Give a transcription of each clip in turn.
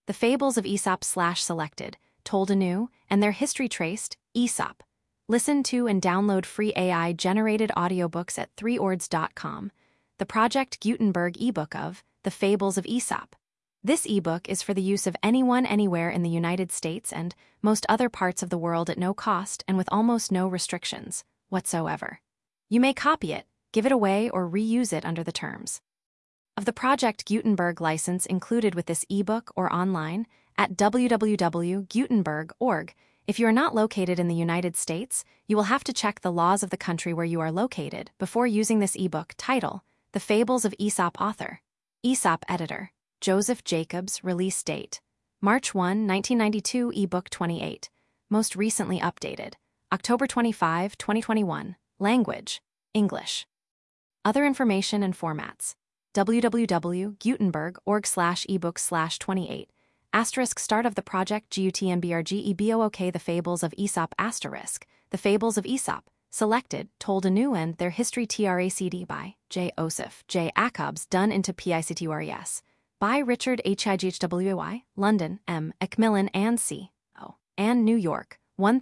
The Fables of Aesop/Selected, Told Anew, and Their History Traced, Aesop. Listen to and download free AI-generated audiobooks at 3ords.com. The Project Gutenberg ebook of The Fables of Aesop. This ebook is for the use of anyone anywhere in the United States and most other parts of the world at no cost and with almost no restrictions whatsoever. You may copy it, give it away, or reuse it under the terms of the Project Gutenberg license included with this ebook or online at www.gutenberg.org. If you are not located in the United States, you will have to check the laws of the country where you are located before using this ebook. Title: The Fables of Aesop. Author: Aesop. Editor: Joseph Jacobs. Release date: March 1, 1992. Ebook 28. Most recently updated: October 25, 2021. Language: English. Other information and formats: www.gutenberg.org/ebook/28. Start of the project Gutenberg The Fables of Aesop The Fables of Aesop, Selected, Told Anew, and Their History Traced by J. Osiph J. Acobs, done into PICTORES by Richard H. IGHWY, London, M. Macmillan and C. O. and New York,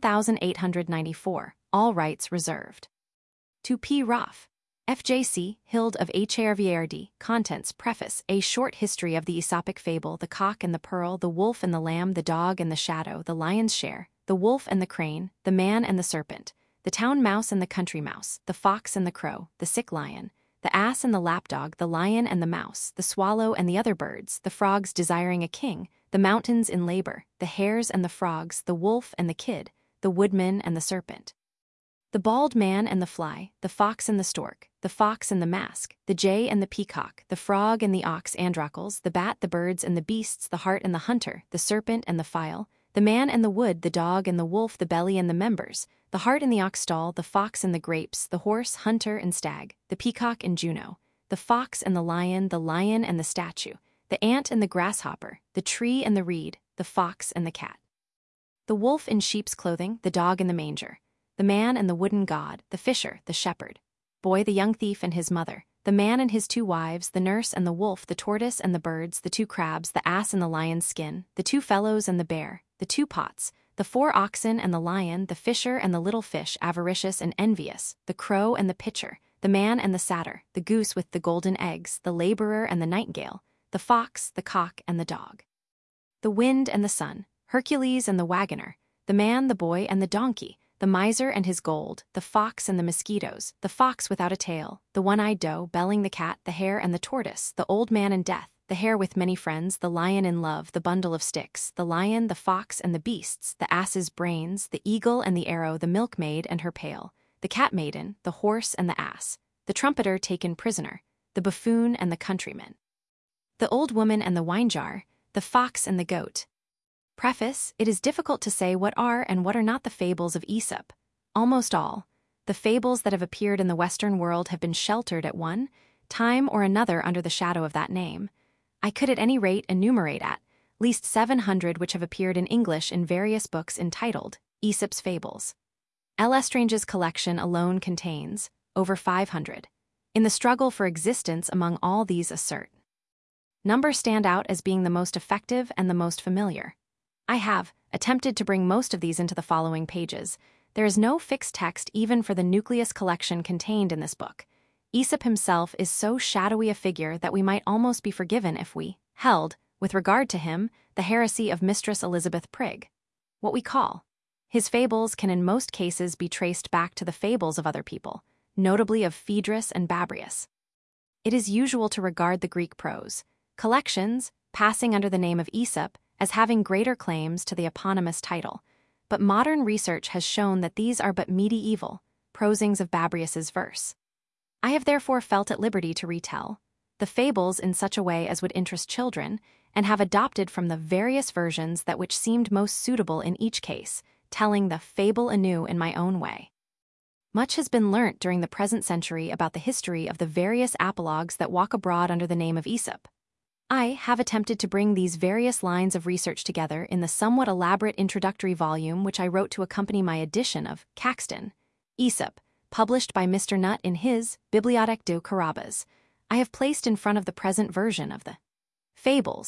1894, all rights reserved. To P. Roth, FJC, Hild of HRVARD, Contents: Preface, A Short History of the Aesopic Fable, The Cock and the Pearl, The Wolf and the Lamb, The Dog and the Shadow, The Lion's Share, The Wolf and the Crane, The Man and the Serpent, The Town Mouse and the Country Mouse, The Fox and the Crow, The Sick Lion, The Ass and the Lapdog, The Lion and the Mouse, The Swallow and the Other Birds, The Frogs Desiring a King, The Mountains in Labor, The Hares and the Frogs, The Wolf and the Kid, The Woodman and the Serpent, The Bald Man and the Fly, The Fox and the Stork, The Fox and the Mask, The Jay and the Peacock, The Frog and the Ox Androcles, The Bat, The Birds and the Beasts, The Hart and the Hunter, The Serpent and the File, The Man and the Wood, The Dog and the Wolf, The Belly and the Members, The Hart and the Ox Stall, The Fox and the Grapes, The Horse, Hunter and Stag, The Peacock and Juno, The Fox and the Lion and the Statue, The Ant and the Grasshopper, The Tree and the Reed, The Fox and the Cat, The Wolf in Sheep's Clothing, The Dog in the Manger, The Man and the Wooden God, The Fisher, The Shepherd, Boy, the Young Thief and his Mother, The Man and his Two Wives, The Nurse and the Wolf, The Tortoise and the Birds, The Two Crabs, The Ass and the Lion's Skin, The Two Fellows and the Bear, The Two Pots, The Four Oxen and the Lion, The Fisher and the Little Fish, Avaricious and Envious, The Crow and the Pitcher, The Man and the Satyr, The Goose with the Golden Eggs, The Laborer and the Nightingale, The Fox, the Cock and the Dog, The Wind and the Sun, Hercules and the Wagoner, The Man, the Boy and the Donkey, The Miser and his Gold, The Fox and the Mosquitoes, The Fox without a Tail, The One-Eyed Doe, Belling the Cat, The Hare and the Tortoise, The Old Man and Death, The Hare with Many Friends, The Lion in Love, The Bundle of Sticks, The Lion, the Fox and the Beasts, The Ass's Brains, The Eagle and the Arrow, The Milkmaid and her Pail, The Cat Maiden, The Horse and the Ass, The Trumpeter taken prisoner, The Buffoon and the Countryman, The Old Woman and the Wine Jar, The Fox and the Goat. Preface: It is difficult to say what are and what are not the fables of Aesop. Almost all the fables that have appeared in the Western world have been sheltered at one time or another under the shadow of that name. I could at any rate enumerate at least 700 which have appeared in English in various books entitled Aesop's Fables. L'Estrange's collection alone contains over 500. In the struggle for existence among all these, a certain number stand out as being the most effective and the most familiar. I have attempted to bring most of these into the following pages. There is no fixed text even for the nucleus collection contained in this book. Aesop himself is so shadowy a figure that we might almost be forgiven if we held, with regard to him, the heresy of Mistress Elizabeth Prigg. What we call his fables can in most cases be traced back to the fables of other people, notably of Phaedrus and Babrius. It is usual to regard the Greek prose collections, passing under the name of Aesop, as having greater claims to the eponymous title, but modern research has shown that these are but medieval prosings of Babrius's verse. I have therefore felt at liberty to retell the fables in such a way as would interest children, and have adopted from the various versions that which seemed most suitable in each case, telling the fable anew in my own way. Much has been learnt during the present century about the history of the various apologues that walk abroad under the name of Aesop. I have attempted to bring these various lines of research together in the somewhat elaborate introductory volume which I wrote to accompany my edition of Caxton, Aesop, published by Mr. Nutt in his Bibliothèque de Carabas. I have placed in front of the present version of the Fables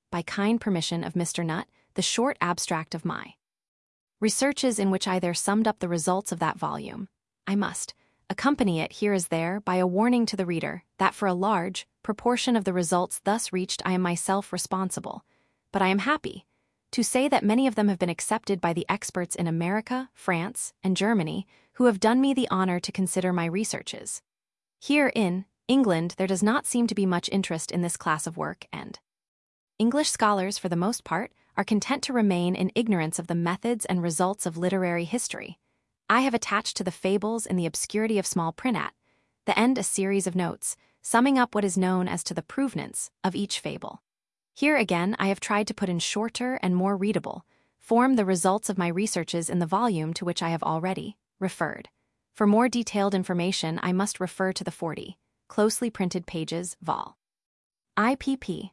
by kind permission of Mr. Nutt, the short abstract of my researches in which I there summed up the results of that volume. I must accompany it here as there by a warning to the reader that for a large proportion of the results thus reached I am myself responsible, but I am happy to say that many of them have been accepted by the experts in America, France, and Germany who have done me the honor to consider my researches. Here in England there does not seem to be much interest in this class of work, and English scholars, for the most part, are content to remain in ignorance of the methods and results of literary history. I have attached to the fables in the obscurity of small print at the end a series of notes, summing up what is known as to the provenance of each fable. Here again I have tried to put in shorter and more readable form the results of my researches in the volume to which I have already referred. For more detailed information I must refer to the 40 closely printed pages vol. IPP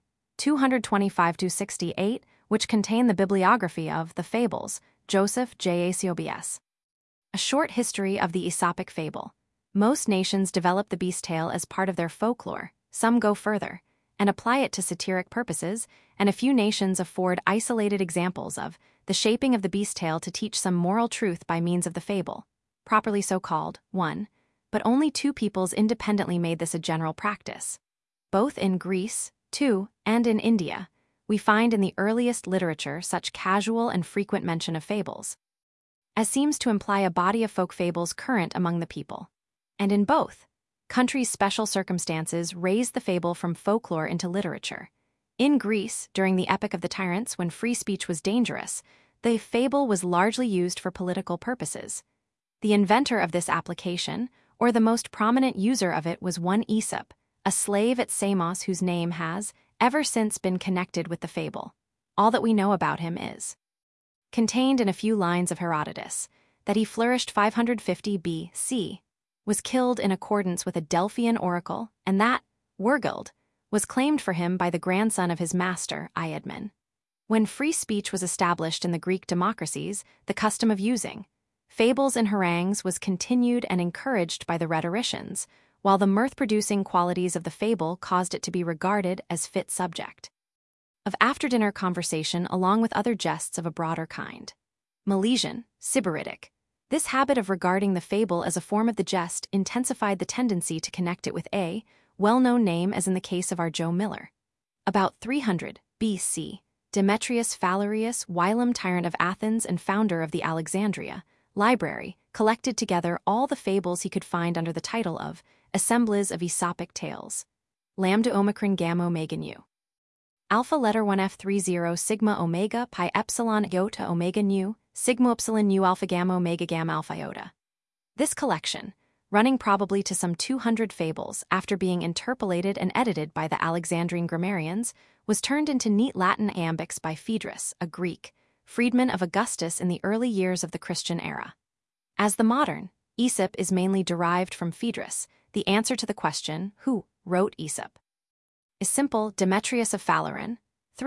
225-68, which contain the bibliography of The Fables, Joseph J. Acobs. A short history of the Aesopic fable. Most nations develop the beast tale as part of their folklore, some go further, and apply it to satiric purposes, and a few nations afford isolated examples of the shaping of the beast tale to teach some moral truth by means of the fable, properly so called, 1, but only 2 peoples independently made this a general practice. Both in Greece, 2, and in India, we find in the earliest literature such casual and frequent mention of fables, as seems to imply a body of folk fables current among the people. And in both countries special circumstances raised the fable from folklore into literature. In Greece, during the epoch of the tyrants when free speech was dangerous, the fable was largely used for political purposes. The inventor of this application, or the most prominent user of it, was one Aesop, a slave at Samos whose name has ever since been connected with the fable. All that we know about him is contained in a few lines of Herodotus, that he flourished 550 B.C., was killed in accordance with a Delphian oracle, and that Wergild was claimed for him by the grandson of his master, Iadmon. When free speech was established in the Greek democracies, the custom of using fables and harangues was continued and encouraged by the rhetoricians, while the mirth-producing qualities of the fable caused it to be regarded as fit subject of after-dinner conversation along with other jests of a broader kind. Milesian, Sybaritic. This habit of regarding the fable as a form of the jest intensified the tendency to connect it with a well-known name, as in the case of our Joe Miller. About 300 B.C., Demetrius Phalereus, whilom tyrant of Athens and founder of the Alexandria Library, collected together all the fables he could find under the title of Assemblies of Aesopic Tales. Lambda Omicron Gamma Omega Nu. Alpha letter 1F30 sigma omega pi epsilon iota omega nu, sigma epsilon nu alpha gamma omega gamma alpha iota. This collection, running probably to some 200 fables after being interpolated and edited by the Alexandrine grammarians, was turned into neat Latin iambics by Phaedrus, a Greek, freedman of Augustus in the early years of the Christian era. As the modern Aesop is mainly derived from Phaedrus, the answer to the question, who wrote Aesop, is simple. Demetrius of Phaleron,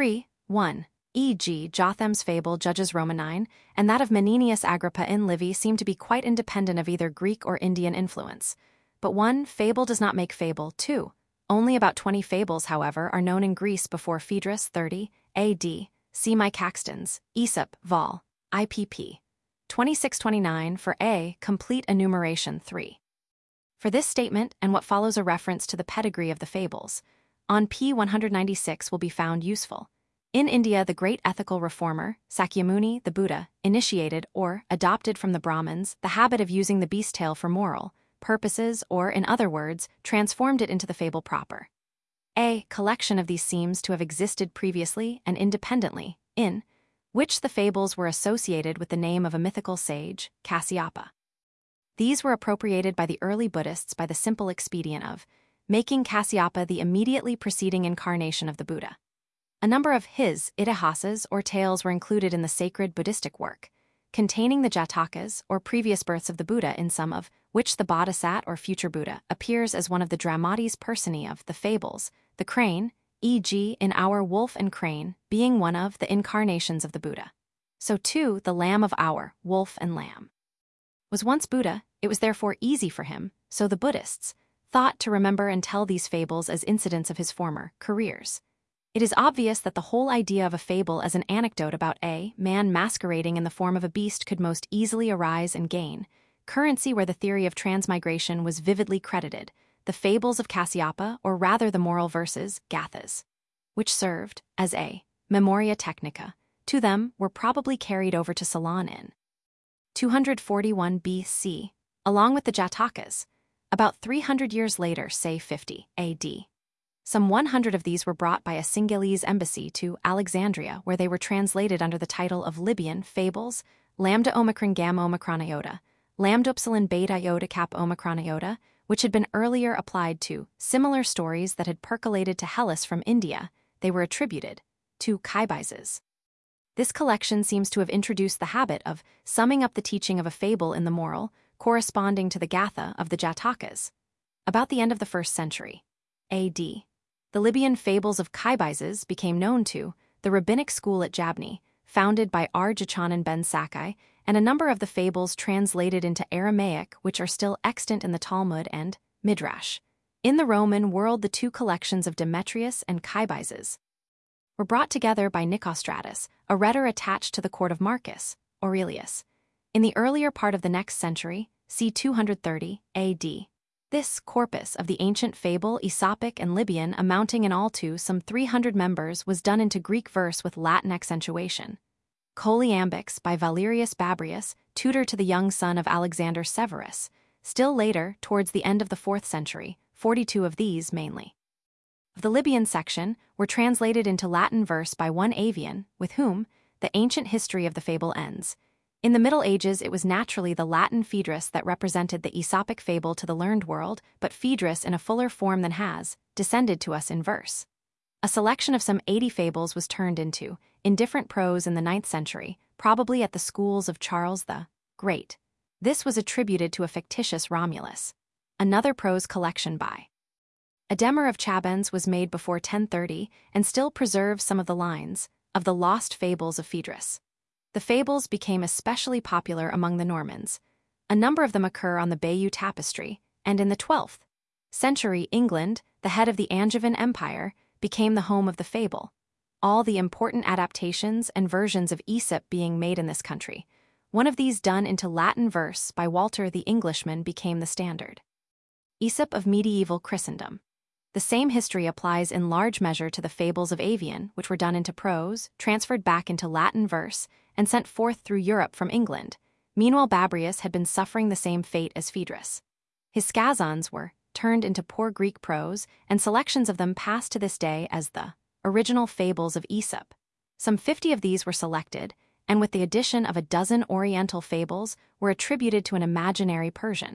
3:1, e.g. Jotham's fable Judges Romanine, and that of Menenius Agrippa in Livy seem to be quite independent of either Greek or Indian influence. But 1 fable does not make fable. 2. Only about 20 fables, however, are known in Greece before Phaedrus 30 A.D. See my Caxtons, Aesop, Vol. IPP. 2629 for a complete enumeration. 3. For this statement and what follows a reference to the pedigree of the fables, on p. 196 will be found useful. In India, the great ethical reformer, Sakyamuni, the Buddha, initiated or adopted from the Brahmins the habit of using the beast tale for moral purposes, or, in other words, transformed it into the fable proper. A collection of these seems to have existed previously and independently, in which the fables were associated with the name of a mythical sage, Kasyapa. These were appropriated by the early Buddhists by the simple expedient of making Kasyapa the immediately preceding incarnation of the Buddha. A number of his itihasas or tales were included in the sacred Buddhistic work, containing the Jatakas or previous births of the Buddha, in some of which the Bodhisat or future Buddha appears as one of the dramatis personae of the fables, the crane, e.g. in our Wolf and Crane, being one of the incarnations of the Buddha. So too the lamb of our Wolf and Lamb was once Buddha. It was therefore easy for him, so the Buddhists thought, to remember and tell these fables as incidents of his former careers. It is obvious that the whole idea of a fable as an anecdote about a man masquerading in the form of a beast could most easily arise and gain currency where the theory of transmigration was vividly credited, the fables of Cassiopea, or rather the moral verses, Gathas, which served as a memoria technica to them, were probably carried over to Ceylon in 241 BC, along with the Jatakas, about 300 years later, say 50 AD. Some 100 of these were brought by a Singhalese embassy to Alexandria, where they were translated under the title of Libyan Fables, Lambda Omicron Gamma Omicron Iota, Lambda Upsilon Beta Iota Kappa Omicron Iota, which had been earlier applied to similar stories that had percolated to Hellas from India. They were attributed to Kaibises. This collection seems to have introduced the habit of summing up the teaching of a fable in the moral, corresponding to the Gatha of the Jatakas. About the end of the 1st century A.D., the Libyan fables of Kaibises became known to the rabbinic school at Jabni, founded by R. Jachanan ben Sakai, and a number of the fables translated into Aramaic which are still extant in the Talmud and Midrash. In the Roman world, the two collections of Demetrius and Kaibises were brought together by Nicostratus, a rhetor attached to the court of Marcus Aurelius. In the earlier part of the next century, c. 230 A.D., this corpus of the ancient fable, Aesopic and Libyan, amounting in all to some 300 members, was done into Greek verse with Latin accentuation. Choliambics by Valerius Babrius, tutor to the young son of Alexander Severus. Still later, towards the end of the 4th century, 42 of these mainly of the Libyan section were translated into Latin verse by one Avian, with whom the ancient history of the fable ends. In the Middle Ages, it was naturally the Latin Phaedrus that represented the Aesopic fable to the learned world, but Phaedrus in a fuller form than has descended to us in verse. A selection of some 80 fables was turned into indifferent prose in the 9th century, probably at the schools of Charles the Great. This was attributed to a fictitious Romulus. Another prose collection by Ademar of Chabens was made before 1030 and still preserves some of the lines of the lost fables of Phaedrus. The fables became especially popular among the Normans. A number of them occur on the Bayeux Tapestry, and in the 12th century, England, the head of the Angevin Empire, became the home of the fable. All the important adaptations and versions of Aesop being made in this country, one of these done into Latin verse by Walter the Englishman, became the standard. Aesop of medieval Christendom. The same history applies in large measure to the fables of Avian, which were done into prose, transferred back into Latin verse, and sent forth through Europe from England. Meanwhile, Babrius had been suffering the same fate as Phaedrus. His skazons were turned into poor Greek prose, and selections of them pass to this day as the original fables of Aesop. Some 50 of these were selected, and with the addition of a dozen Oriental fables, were attributed to an imaginary Persian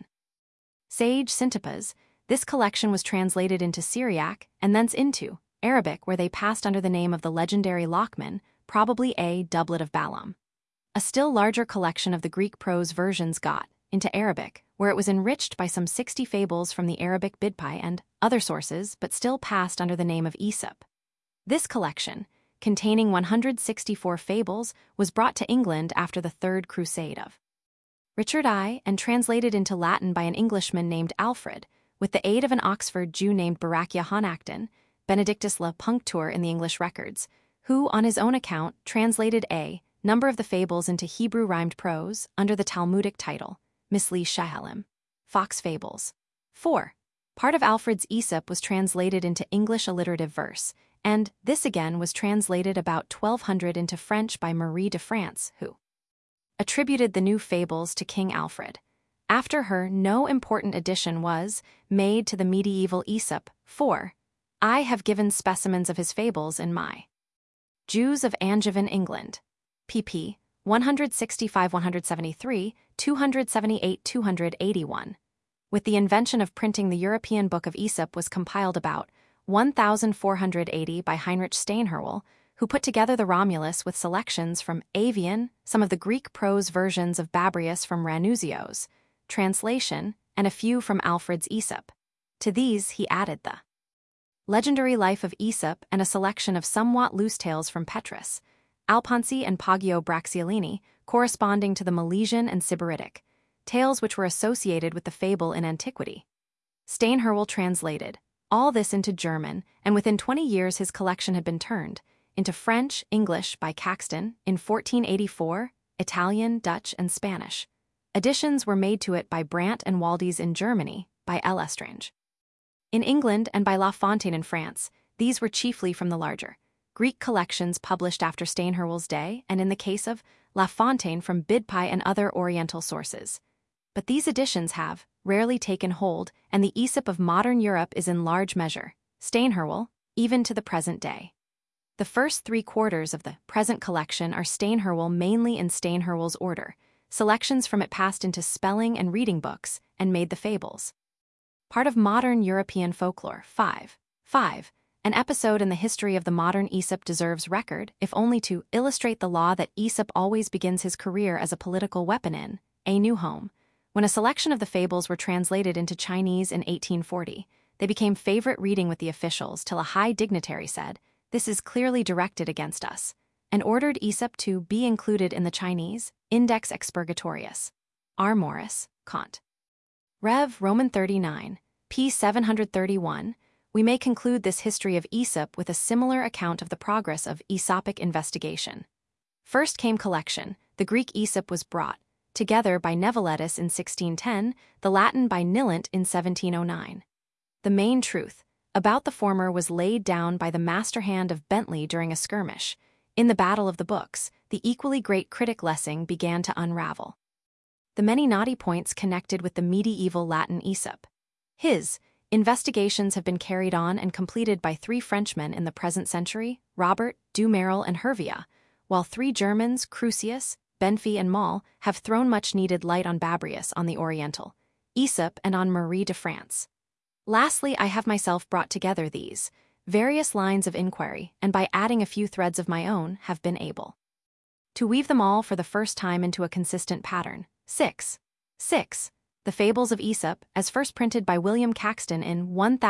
sage Syntipas. This collection was translated into Syriac and thence into Arabic, where they passed under the name of the legendary Lochman, probably a doublet of Balaam. A still larger collection of the Greek prose versions got into Arabic, where it was enriched by some 60 fables from the Arabic Bidpai and other sources, but still passed under the name of Aesop. This collection, containing 164 fables, was brought to England after the Third Crusade of Richard I and translated into Latin by an Englishman named Alfred, with the aid of an Oxford Jew named Barachia Honacton, Benedictus La Puncture in the English records, who, on his own account, translated a number of the fables into Hebrew rhymed prose under the Talmudic title, Misli Shahalim, Fox Fables. 4. Part of Alfred's Aesop was translated into English alliterative verse, and this again was translated about 1200 into French by Marie de France, who attributed the new fables to King Alfred. After her, no important addition was made to the medieval Aesop. 4. I have given specimens of his fables in my Jews of Angevin, England. pp. 165-173, 278-281. With the invention of printing, the European Book of Aesop was compiled about 1480 by Heinrich Steinherwel, who put together the Romulus with selections from Avian, some of the Greek prose versions of Babrius from Ranuzzio's translation, and a few from Alfred's Aesop. To these he added the legendary life of Aesop and a selection of somewhat loose tales from Petrus, Alponsi and Poggio Bracciolini, corresponding to the Milesian and Sybaritic tales which were associated with the fable in antiquity. Steinherwel translated all this into German, and within 20 years his collection had been turned into French, English by Caxton in 1484, Italian, Dutch, and Spanish. Additions were made to it by Brandt and Waldys in Germany, by L'Estrange in England, and by La Fontaine in France. These were chiefly from the larger Greek collections published after Steinhurwel's day, and in the case of La Fontaine from Bidpai and other Oriental sources. But these editions have rarely taken hold, and the Aesop of modern Europe is in large measure Steinhurwel, even to the present day. The first 3/4 of the present collection are Steinhurwel, mainly in Steinhurwel's order. Selections from it passed into spelling and reading books and made the fables part of modern European folklore. 5. An episode in the history of the modern Aesop deserves record, if only to illustrate the law that Aesop always begins his career as a political weapon in A New Home. When a selection of the fables were translated into Chinese in 1840, they became favorite reading with the officials till a high dignitary said, "This is clearly directed against us," and ordered Aesop to be included in the Chinese Index Expurgatorius. R. Morris, Cont. Rev. Roman 39, p. 731, we may conclude this history of Aesop with a similar account of the progress of Aesopic investigation. First came collection. The Greek Aesop was brought together by Nevilettus in 1610, the Latin by Nillant in 1709. The main truth about the former was laid down by the master hand of Bentley during a skirmish. In the Battle of the Books, the equally great critic Lessing began to unravel the many knotty points connected with the medieval Latin Aesop. His investigations have been carried on and completed by 3 Frenchmen in the present century, Robert, du Merel, and Hervia, while 3 Germans, Crucius, Benfey, and Moll, have thrown much-needed light on Babrius, on the Oriental Aesop, and on Marie de France. Lastly, I have myself brought together these various lines of inquiry, and by adding a few threads of my own, have been able to weave them all for the first time into a consistent pattern. 6. The Fables of Aesop, as first printed by William Caxton in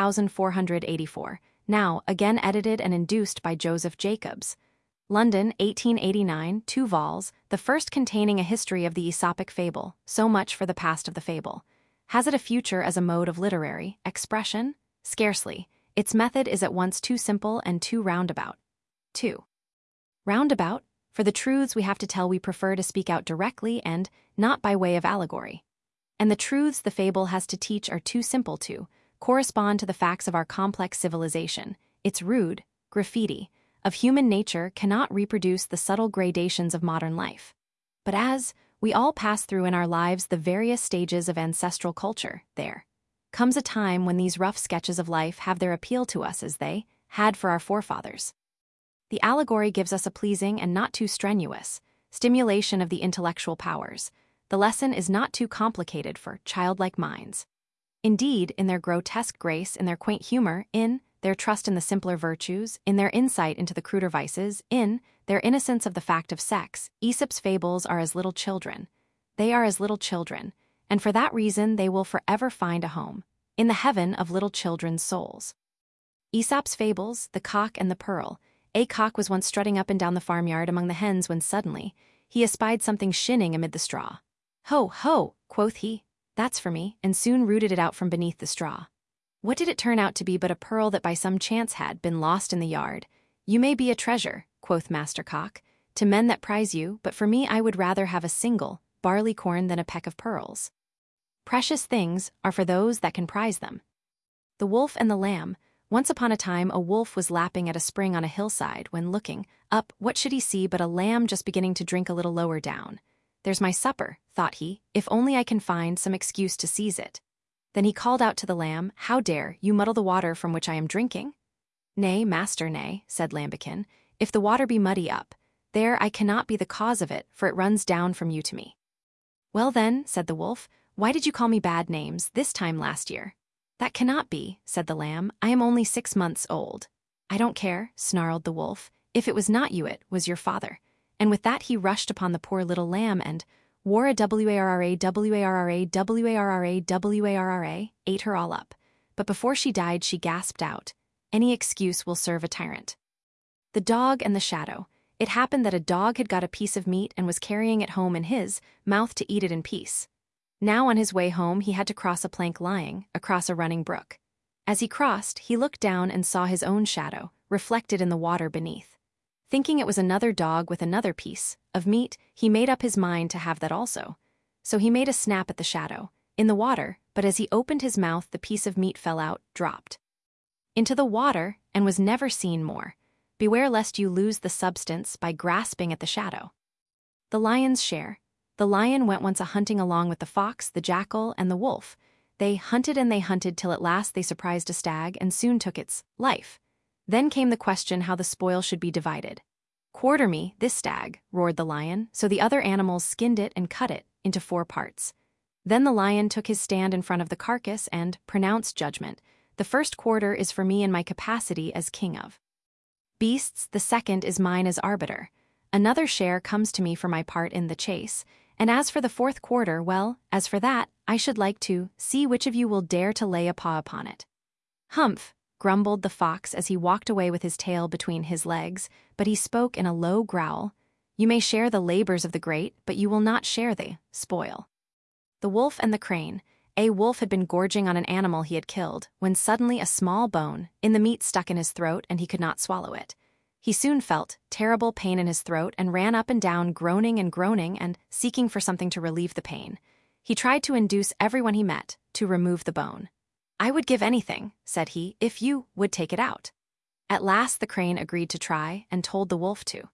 1484, now again edited and induced by Joseph Jacobs. London, 1889, 2 vols, the first containing a history of the Aesopic fable. So much for the past of the fable. Has it a future as a mode of literary expression? Scarcely. Its method is at once too simple and too roundabout. 2. Roundabout? For the truths we have to tell we prefer to speak out directly and not by way of allegory. And the truths the fable has to teach are too simple to correspond to the facts of our complex civilization. Its rude graffiti of human nature cannot reproduce the subtle gradations of modern life. But as we all pass through in our lives the various stages of ancestral culture, there comes a time when these rough sketches of life have their appeal to us as they had for our forefathers. The allegory gives us a pleasing and not too strenuous stimulation of the intellectual powers. The lesson is not too complicated for childlike minds. Indeed, in their grotesque grace, in their quaint humor, in their trust in the simpler virtues, in their insight into the cruder vices, in their innocence of the fact of sex, Aesop's fables are as little children. They are as little children, and for that reason they will forever find a home in the heaven of little children's souls. Aesop's fables, The Cock and the Pearl. A cock was once strutting up and down the farmyard among the hens when suddenly he espied something shinning amid the straw. "Ho, ho," quoth he, "that's for me," and soon rooted it out from beneath the straw. What did it turn out to be but a pearl that by some chance had been lost in the yard? "You may be a treasure," quoth Master Cock, "to men that prize you, but for me I would rather have a single barley corn than a peck of pearls. Precious things are for those that can prize them." The Wolf and the Lamb. Once upon a time a wolf was lapping at a spring on a hillside when, looking up, what should he see but a lamb just beginning to drink a little lower down. "There's my supper," thought he, "if only I can find some excuse to seize it." Then he called out to the lamb, "How dare you muddle the water from which I am drinking?" "Nay, master, nay," said Lambikin, "if the water be muddy up, there I cannot be the cause of it, for it runs down from you to me." "Well then," said the wolf, "why did you call me bad names this time last year?" "That cannot be," said the lamb, "I am only 6 months old." "I don't care," snarled the wolf, "if it was not you it was your father." And with that he rushed upon the poor little lamb and wore a warra, ate her all up. But before she died she gasped out, "Any excuse will serve a tyrant." The Dog and the Shadow. It happened that a dog had got a piece of meat and was carrying it home in his mouth to eat it in peace. Now on his way home he had to cross a plank lying across a running brook. As he crossed, he looked down and saw his own shadow, reflected in the water beneath. Thinking it was another dog with another piece of meat, he made up his mind to have that also. So he made a snap at the shadow, in the water, but as he opened his mouth the piece of meat fell out, dropped into the water, and was never seen more. Beware lest you lose the substance by grasping at the shadow. The lion's share. The lion went once a-hunting along with the fox, the jackal, and the wolf. They hunted and they hunted till at last they surprised a stag and soon took its life. Then came the question how the spoil should be divided. "Quarter me, this stag," roared the lion, so the other animals skinned it and cut it into 4 parts. Then the lion took his stand in front of the carcass and pronounced judgment. "The first quarter is for me in my capacity as king of beasts, the second is mine as arbiter. Another share comes to me for my part in the chase, and as for the 4th quarter, well, as for that, I should like to see which of you will dare to lay a paw upon it." "Humph," grumbled the fox as he walked away with his tail between his legs, but he spoke in a low growl. "You may share the labors of the great, but you will not share the spoil." The wolf and the crane. A wolf had been gorging on an animal he had killed, when suddenly a small bone in the meat stuck in his throat and he could not swallow it. He soon felt terrible pain in his throat and ran up and down groaning and seeking for something to relieve the pain. He tried to induce everyone he met to remove the bone. "I would give anything," said he, "if you would take it out." At last the crane agreed to try and told the wolf to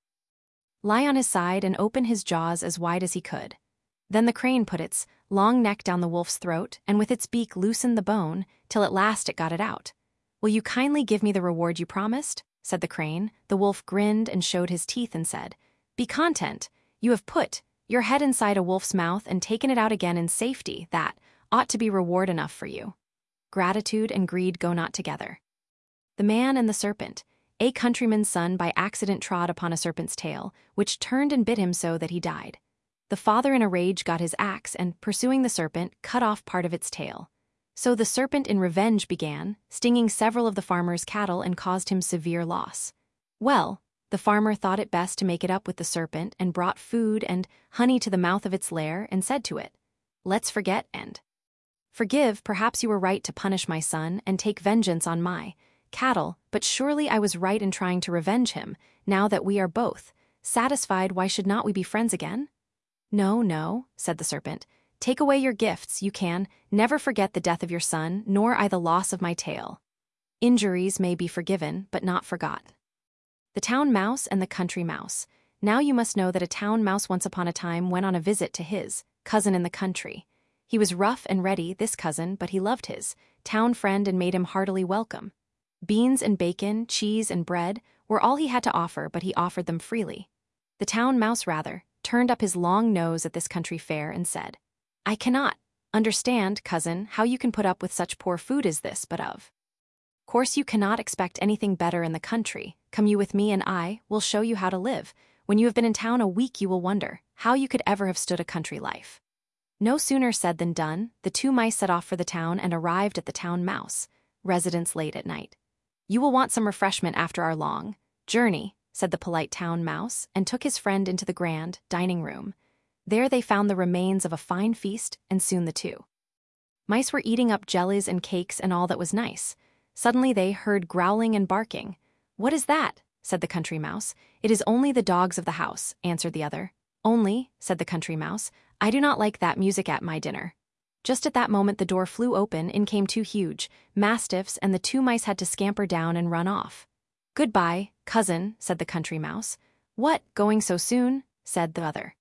lie on his side and open his jaws as wide as he could. Then the crane put its long neck down the wolf's throat and with its beak loosened the bone till at last it got it out. "Will you kindly give me the reward you promised?" said the crane. The wolf grinned and showed his teeth and said, "Be content. You have put your head inside a wolf's mouth and taken it out again in safety. That ought to be reward enough for you." Gratitude and greed go not together. The man and the serpent. A countryman's son by accident trod upon a serpent's tail, which turned and bit him so that he died. The father in a rage got his axe and, pursuing the serpent, cut off part of its tail. So the serpent in revenge began, stinging several of the farmer's cattle and caused him severe loss. Well, the farmer thought it best to make it up with the serpent and brought food and honey to the mouth of its lair and said to it, "Let's forget and forgive. Perhaps you were right to punish my son and take vengeance on my cattle, but surely I was right in trying to revenge him. Now that we are both satisfied, why should not we be friends again?" "No, no," said the serpent. "Take away your gifts, you can never forget the death of your son, nor I the loss of my tail. Injuries may be forgiven, but not forgot." The town mouse and the country mouse. Now you must know that a town mouse once upon a time went on a visit to his cousin in the country. He was rough and ready, this cousin, but he loved his town friend and made him heartily welcome. Beans and bacon, cheese and bread were all he had to offer, but he offered them freely. The town mouse rather turned up his long nose at this country fare and said, "I cannot understand, cousin, how you can put up with such poor food as this, but of course you cannot expect anything better in the country. Come you with me and I will show you how to live. When you have been in town a week you will wonder how you could ever have stood a country life." No sooner said than done. The 2 mice set off for the town and arrived at the town mouse residence late at night. "You will want some refreshment after our long journey," said the polite town mouse, and took his friend into the grand dining room. There they found the remains of a fine feast, and soon the 2 mice were eating up jellies and cakes and all that was nice. Suddenly they heard growling and barking. "What is that?" said the country mouse. "It is only the dogs of the house," answered the other. "Only," said the country mouse, "I do not like that music at my dinner." Just at that moment the door flew open, in came 2 huge mastiffs, and the 2 mice had to scamper down and run off. "Goodbye, cousin," said the country mouse. "What, going so soon?" said the other.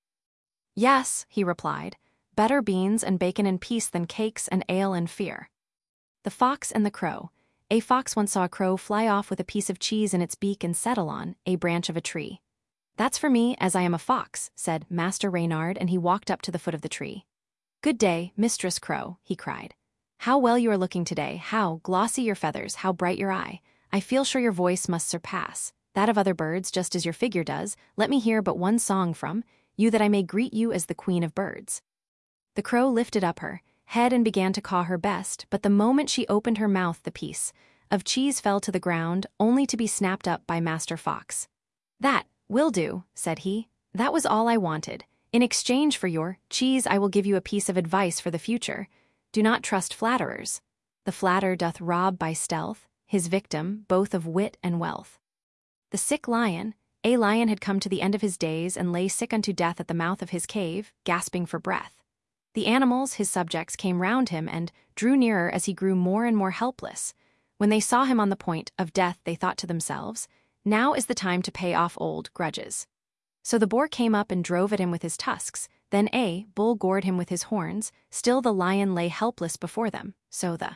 "Yes," he replied, "better beans and bacon and peace than cakes and ale and fear." The fox and the crow. A fox once saw a crow fly off with a piece of cheese in its beak and settle on a branch of a tree. "That's for me, as I am a fox," said Master Reynard, and he walked up to the foot of the tree. "Good day, Mistress Crow," he cried. "How well you are looking today, how glossy your feathers, how bright your eye. I feel sure your voice must surpass that of other birds, just as your figure does. Let me hear but one song from you that I may greet you as the queen of birds." The crow lifted up her head and began to caw her best, but the moment she opened her mouth the piece of cheese fell to the ground, only to be snapped up by Master Fox. "That will do," said he. "That was all I wanted. In exchange for your cheese I will give you a piece of advice for the future. Do not trust flatterers." The flatterer doth rob by stealth, his victim, both of wit and wealth. The sick lion, a lion had come to the end of his days and lay sick unto death at the mouth of his cave, gasping for breath. The animals, his subjects, came round him and drew nearer as he grew more and more helpless. When they saw him on the point of death, they thought to themselves, "Now is the time to pay off old grudges." So the boar came up and drove at him with his tusks, then a bull gored him with his horns, still the lion lay helpless before them, so the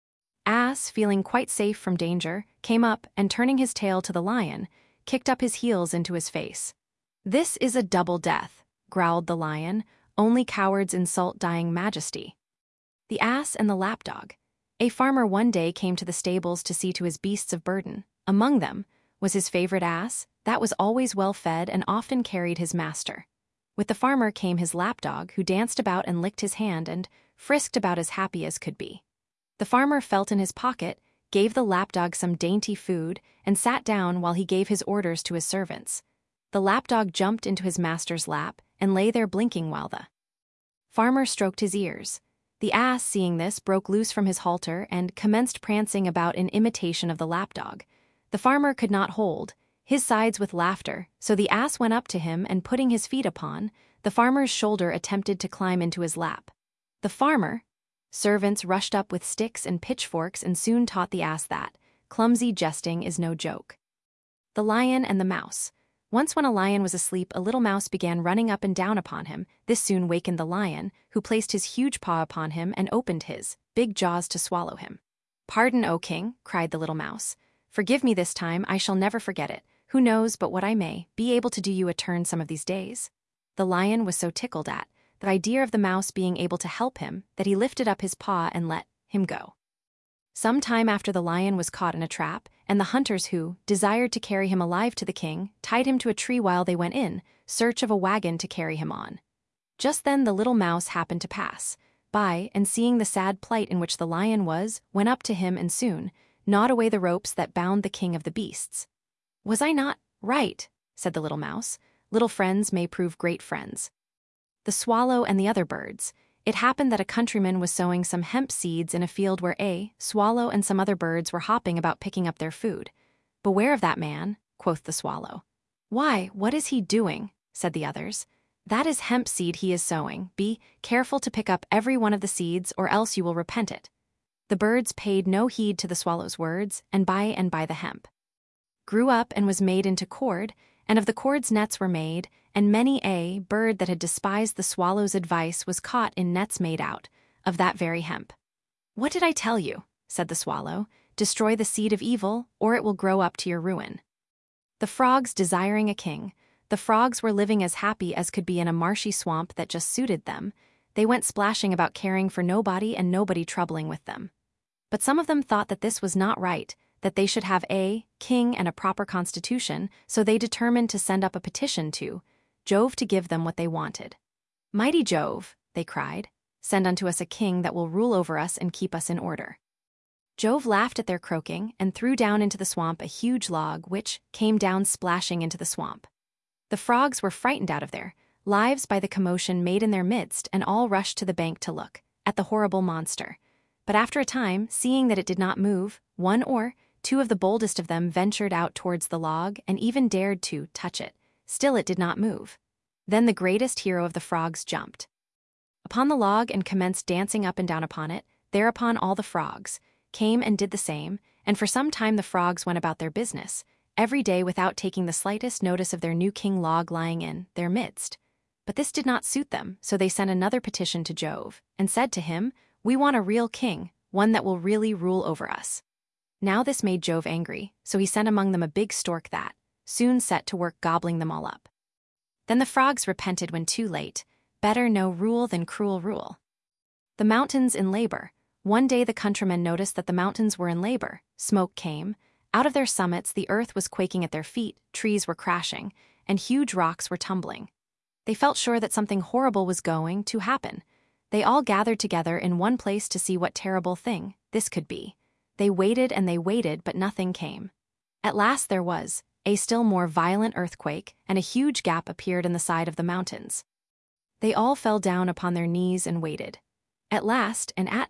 ass, feeling quite safe from danger, came up and turning his tail to the lion, kicked up his heels into his face. "This is a double death," growled the lion, "only cowards insult dying majesty." The ass and the lapdog. A farmer one day came to the stables to see to his beasts of burden. Among them was his favorite ass, that was always well fed and often carried his master. With the farmer came his lapdog, who danced about and licked his hand and frisked about as happy as could be. The farmer felt in his pocket, gave the lapdog some dainty food, and sat down while he gave his orders to his servants. The lapdog jumped into his master's lap and lay there blinking while the farmer stroked his ears. The ass, seeing this, broke loose from his halter and commenced prancing about in imitation of the lapdog. The farmer could not hold his sides with laughter, so the ass went up to him and, putting his feet upon the farmer's shoulder, attempted to climb into his lap. The farmer servants rushed up with sticks and pitchforks and soon taught the ass that clumsy jesting is no joke. The lion and the mouse. Once when a lion was asleep, a little mouse began running up and down upon him. This soon wakened the lion, who placed his huge paw upon him and opened his big jaws to swallow him. "Pardon, O king," cried the little mouse. "Forgive me this time, I shall never forget it. Who knows but what I may be able to do you a turn some of these days?" The lion was so tickled at the idea of the mouse being able to help him that he lifted up his paw and let him go. Some time after, the lion was caught in a trap, and the hunters who desired to carry him alive to the king tied him to a tree while they went in search of a wagon to carry him on. Just then the little mouse happened to pass by, and seeing the sad plight in which the lion was, went up to him and soon gnawed away the ropes that bound the king of the beasts. "Was I not right?" said the little mouse. "Little friends may prove great friends." The swallow and the other birds. It happened that a countryman was sowing some hemp seeds in a field where a swallow and some other birds were hopping about picking up their food. "Beware of that man," quoth the swallow. "Why, what is he doing?" said the others. "That is hemp seed he is sowing. Be careful to pick up every one of the seeds, or else you will repent it." The birds paid no heed to the swallow's words, and by the hemp grew up and was made into cord, and of the cords nets were made, and many a bird that had despised the swallow's advice was caught in nets made out of that very hemp. "What did I tell you?" said the swallow. "Destroy the seed of evil, or it will grow up to your ruin." The frogs desiring a king. The frogs were living as happy as could be in a marshy swamp that just suited them. They went splashing about, caring for nobody and nobody troubling with them. But some of them thought that this was not right, that they should have a king and a proper constitution, so they determined to send up a petition to Jove to give them what they wanted. "Mighty Jove," they cried, "send unto us a king that will rule over us and keep us in order." Jove laughed at their croaking and threw down into the swamp a huge log, which came down splashing into the swamp. The frogs were frightened out of their lives by the commotion made in their midst, and all rushed to the bank to look at the horrible monster. But after a time, seeing that it did not move, one or two of the boldest of them ventured out towards the log and even dared to touch it. Still it did not move. Then the greatest hero of the frogs jumped upon the log and commenced dancing up and down upon it. Thereupon all the frogs came and did the same, and for some time the frogs went about their business, every day without taking the slightest notice of their new king log lying in their midst. But this did not suit them, so they sent another petition to Jove, and said to him, "We want a real king, one that will really rule over us." Now this made Jove angry, so he sent among them a big stork that soon set to work gobbling them all up. Then the frogs repented when too late. Better no rule than cruel rule. The mountains in labor. One day the countrymen noticed that the mountains were in labor. Smoke came out of their summits, the earth was quaking at their feet, trees were crashing, and huge rocks were tumbling. They felt sure that something horrible was going to happen. They all gathered together in one place to see what terrible thing this could be. They waited and they waited, but nothing came. At last there was a still more violent earthquake, and a huge gap appeared in the side of the mountains. They all fell down upon their knees and waited. At last, and at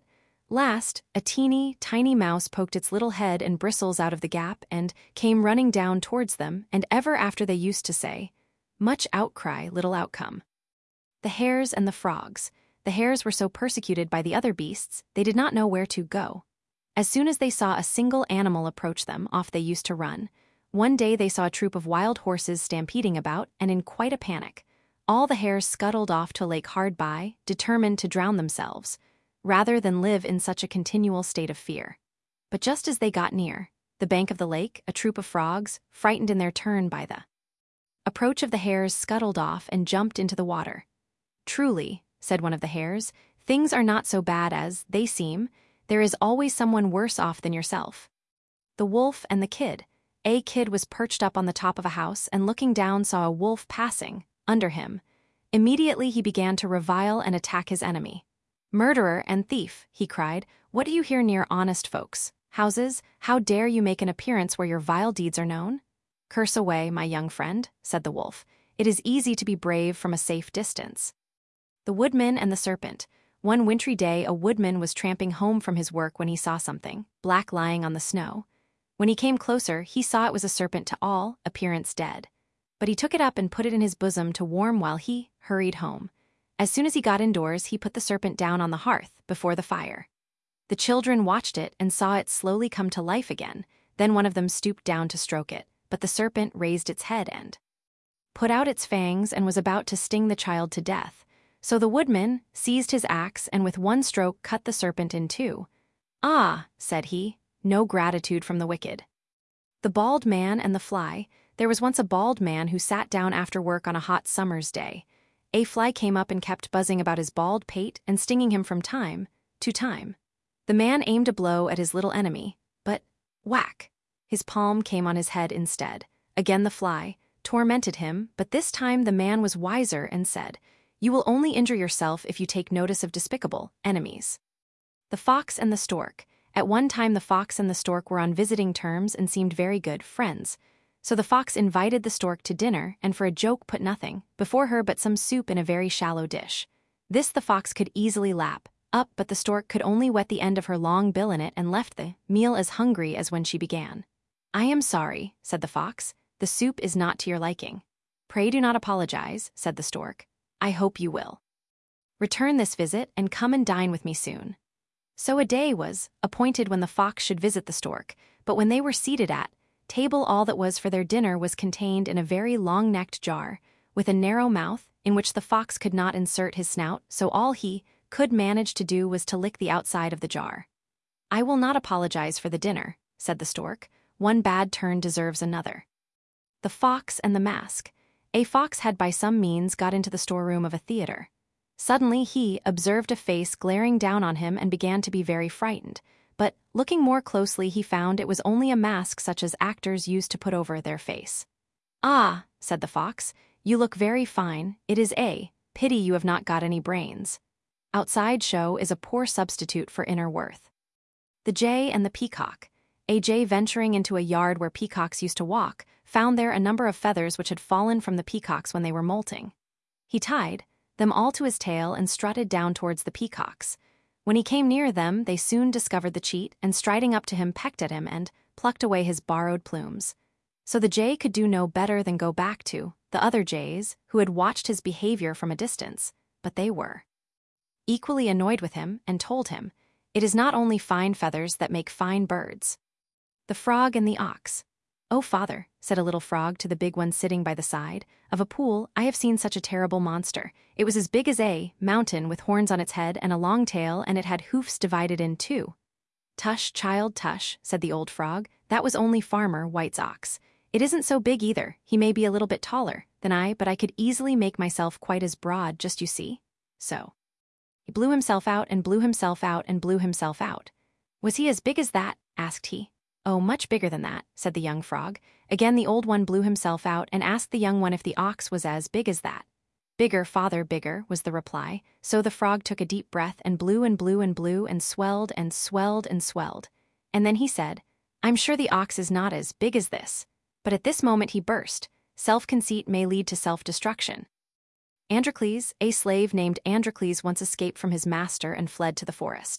Last, a teeny, tiny mouse poked its little head and bristles out of the gap and came running down towards them, and ever after they used to say, "Much outcry, little outcome." The hares and the frogs. The hares were so persecuted by the other beasts, they did not know where to go. As soon as they saw a single animal approach them, off they used to run. One day they saw a troop of wild horses stampeding about, and in quite a panic, all the hares scuttled off to a lake hard by, determined to drown themselves, rather than live in such a continual state of fear. But just as they got near the bank of the lake, a troop of frogs, frightened in their turn by the approach of the hares, scuttled off and jumped into the water. "Truly," said one of the hares, "things are not so bad as they seem. There is always someone worse off than yourself." The wolf and the kid. A kid was perched up on the top of a house and looking down saw a wolf passing under him. Immediately he began to revile and attack his enemy. "Murderer and thief," he cried, "what do you here near honest folks' houses? How dare you make an appearance where your vile deeds are known?" "Curse away, my young friend," said the wolf. "It is easy to be brave from a safe distance." The woodman and the serpent. One wintry day a woodman was tramping home from his work when he saw something black lying on the snow. When he came closer, he saw it was a serpent, to all appearance dead. But he took it up and put it in his bosom to warm while he hurried home. As soon as he got indoors, he put the serpent down on the hearth before the fire. The children watched it and saw it slowly come to life again. Then one of them stooped down to stroke it, but the serpent raised its head and put out its fangs and was about to sting the child to death. So the woodman seized his axe and with one stroke cut the serpent in two. "Ah," said he, "no gratitude from the wicked." The bald man and the fly. There was once a bald man who sat down after work on a hot summer's day. A fly came up and kept buzzing about his bald pate and stinging him from time to time. The man aimed a blow at his little enemy, but whack! His palm came on his head instead. Again the fly tormented him, but this time the man was wiser and said, "You will only injure yourself if you take notice of despicable enemies." The fox and the stork. At one time the fox and the stork were on visiting terms and seemed very good friends. So the fox invited the stork to dinner and for a joke put nothing before her but some soup in a very shallow dish. This the fox could easily lap up, but the stork could only wet the end of her long bill in it and left the meal as hungry as when she began. "I am sorry," said the fox, "the soup is not to your liking." "Pray do not apologize," said the stork. "I hope you will return this visit and come and dine with me soon." So a day was appointed when the fox should visit the stork, but when they were seated at table all that was for their dinner was contained in a very long-necked jar, with a narrow mouth, in which the fox could not insert his snout, so all he could manage to do was to lick the outside of the jar. "I will not apologize for the dinner," said the stork. "One bad turn deserves another." The fox and the mask. A fox had by some means got into the storeroom of a theater. Suddenly he observed a face glaring down on him and began to be very frightened. But, looking more closely, he found it was only a mask such as actors used to put over their face. "Ah," said the fox, "you look very fine. It is a pity you have not got any brains. Outside show is a poor substitute for inner worth." The jay and the peacock. A jay, venturing into a yard where peacocks used to walk, found there a number of feathers which had fallen from the peacocks when they were molting. He tied them all to his tail and strutted down towards the peacocks. When he came near them, they soon discovered the cheat, and striding up to him pecked at him and plucked away his borrowed plumes. So the jay could do no better than go back to the other jays, who had watched his behavior from a distance, but they were equally annoyed with him and told him, "It is not only fine feathers that make fine birds." The frog and the ox. "Oh, father," said a little frog to the big one sitting by the side of a pool, "I have seen such a terrible monster. It was as big as a mountain with horns on its head and a long tail, and it had hoofs divided in two." "Tush, child, tush," said the old frog. "That was only Farmer White's ox. It isn't so big either. He may be a little bit taller than I, but I could easily make myself quite as broad, just you see." So he blew himself out and blew himself out and blew himself out. "Was he as big as that?" asked he. "Oh, much bigger than that," said the young frog. Again the old one blew himself out and asked the young one if the ox was as big as that. "Bigger, father, bigger," was the reply. So the frog took a deep breath and blew and blew and blew and swelled and swelled and swelled. And then he said, "I'm sure the ox is not as big as this." But at this moment he burst. Self-conceit may lead to self-destruction. Androcles. A slave named Androcles once escaped from his master and fled to the forest.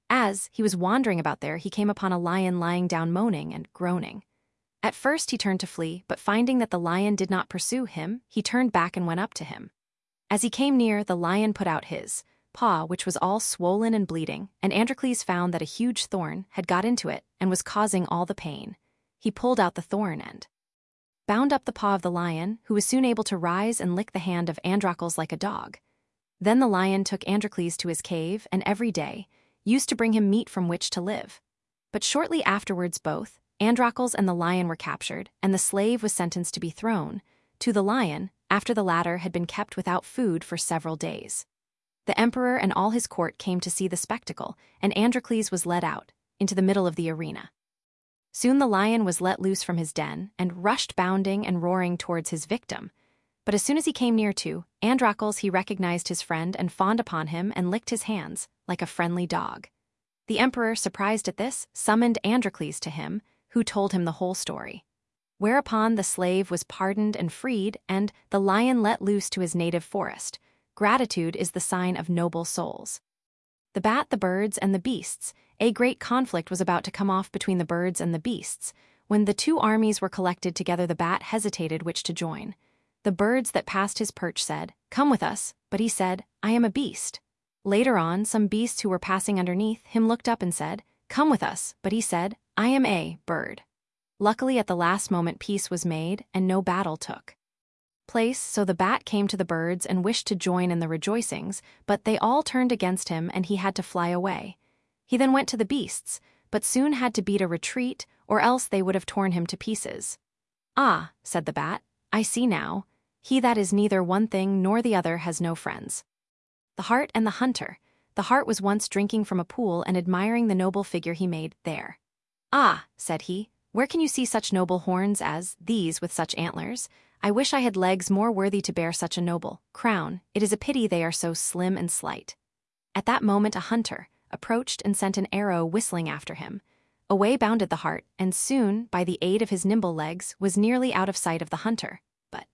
As he was wandering about there, he came upon a lion lying down moaning and groaning. At first he turned to flee, but finding that the lion did not pursue him, he turned back and went up to him. As he came near, the lion put out his paw, which was all swollen and bleeding, and Androcles found that a huge thorn had got into it and was causing all the pain. He pulled out the thorn and bound up the paw of the lion, who was soon able to rise and lick the hand of Androcles like a dog. Then the lion took Androcles to his cave and every day used to bring him meat from which to live. But shortly afterwards both Androcles and the lion were captured, and the slave was sentenced to be thrown to the lion after the latter had been kept without food for several days. The emperor and all his court came to see the spectacle, and Androcles was led out into the middle of the arena. Soon the lion was let loose from his den and rushed bounding and roaring towards his victim. But as soon as he came near to Androcles, he recognized his friend and fawned upon him and licked his hands like a friendly dog. The emperor, surprised at this, summoned Androcles to him, who told him the whole story. Whereupon the slave was pardoned and freed, and the lion let loose to his native forest. Gratitude is the sign of noble souls. The bat, the birds, and the beasts. A great conflict was about to come off between the birds and the beasts. When the two armies were collected together, the bat hesitated which to join. The birds that passed his perch said, "Come with us," but he said, "I am a beast." Later on, some beasts who were passing underneath him looked up and said, "Come with us," but he said, "I am a bird." Luckily, at the last moment, peace was made, and no battle took place, so the bat came to the birds and wished to join in the rejoicings, but they all turned against him and he had to fly away. He then went to the beasts, but soon had to beat a retreat, or else they would have torn him to pieces. "Ah," said the bat, "I see now. He that is neither one thing nor the other has no friends." The hart and the hunter. The hart was once drinking from a pool and admiring the noble figure he made there. "Ah," said he, "where can you see such noble horns as these with such antlers? I wish I had legs more worthy to bear such a noble crown. It is a pity they are so slim and slight." At that moment a hunter approached and sent an arrow whistling after him. Away bounded the hart, and soon, by the aid of his nimble legs, was nearly out of sight of the hunter. But,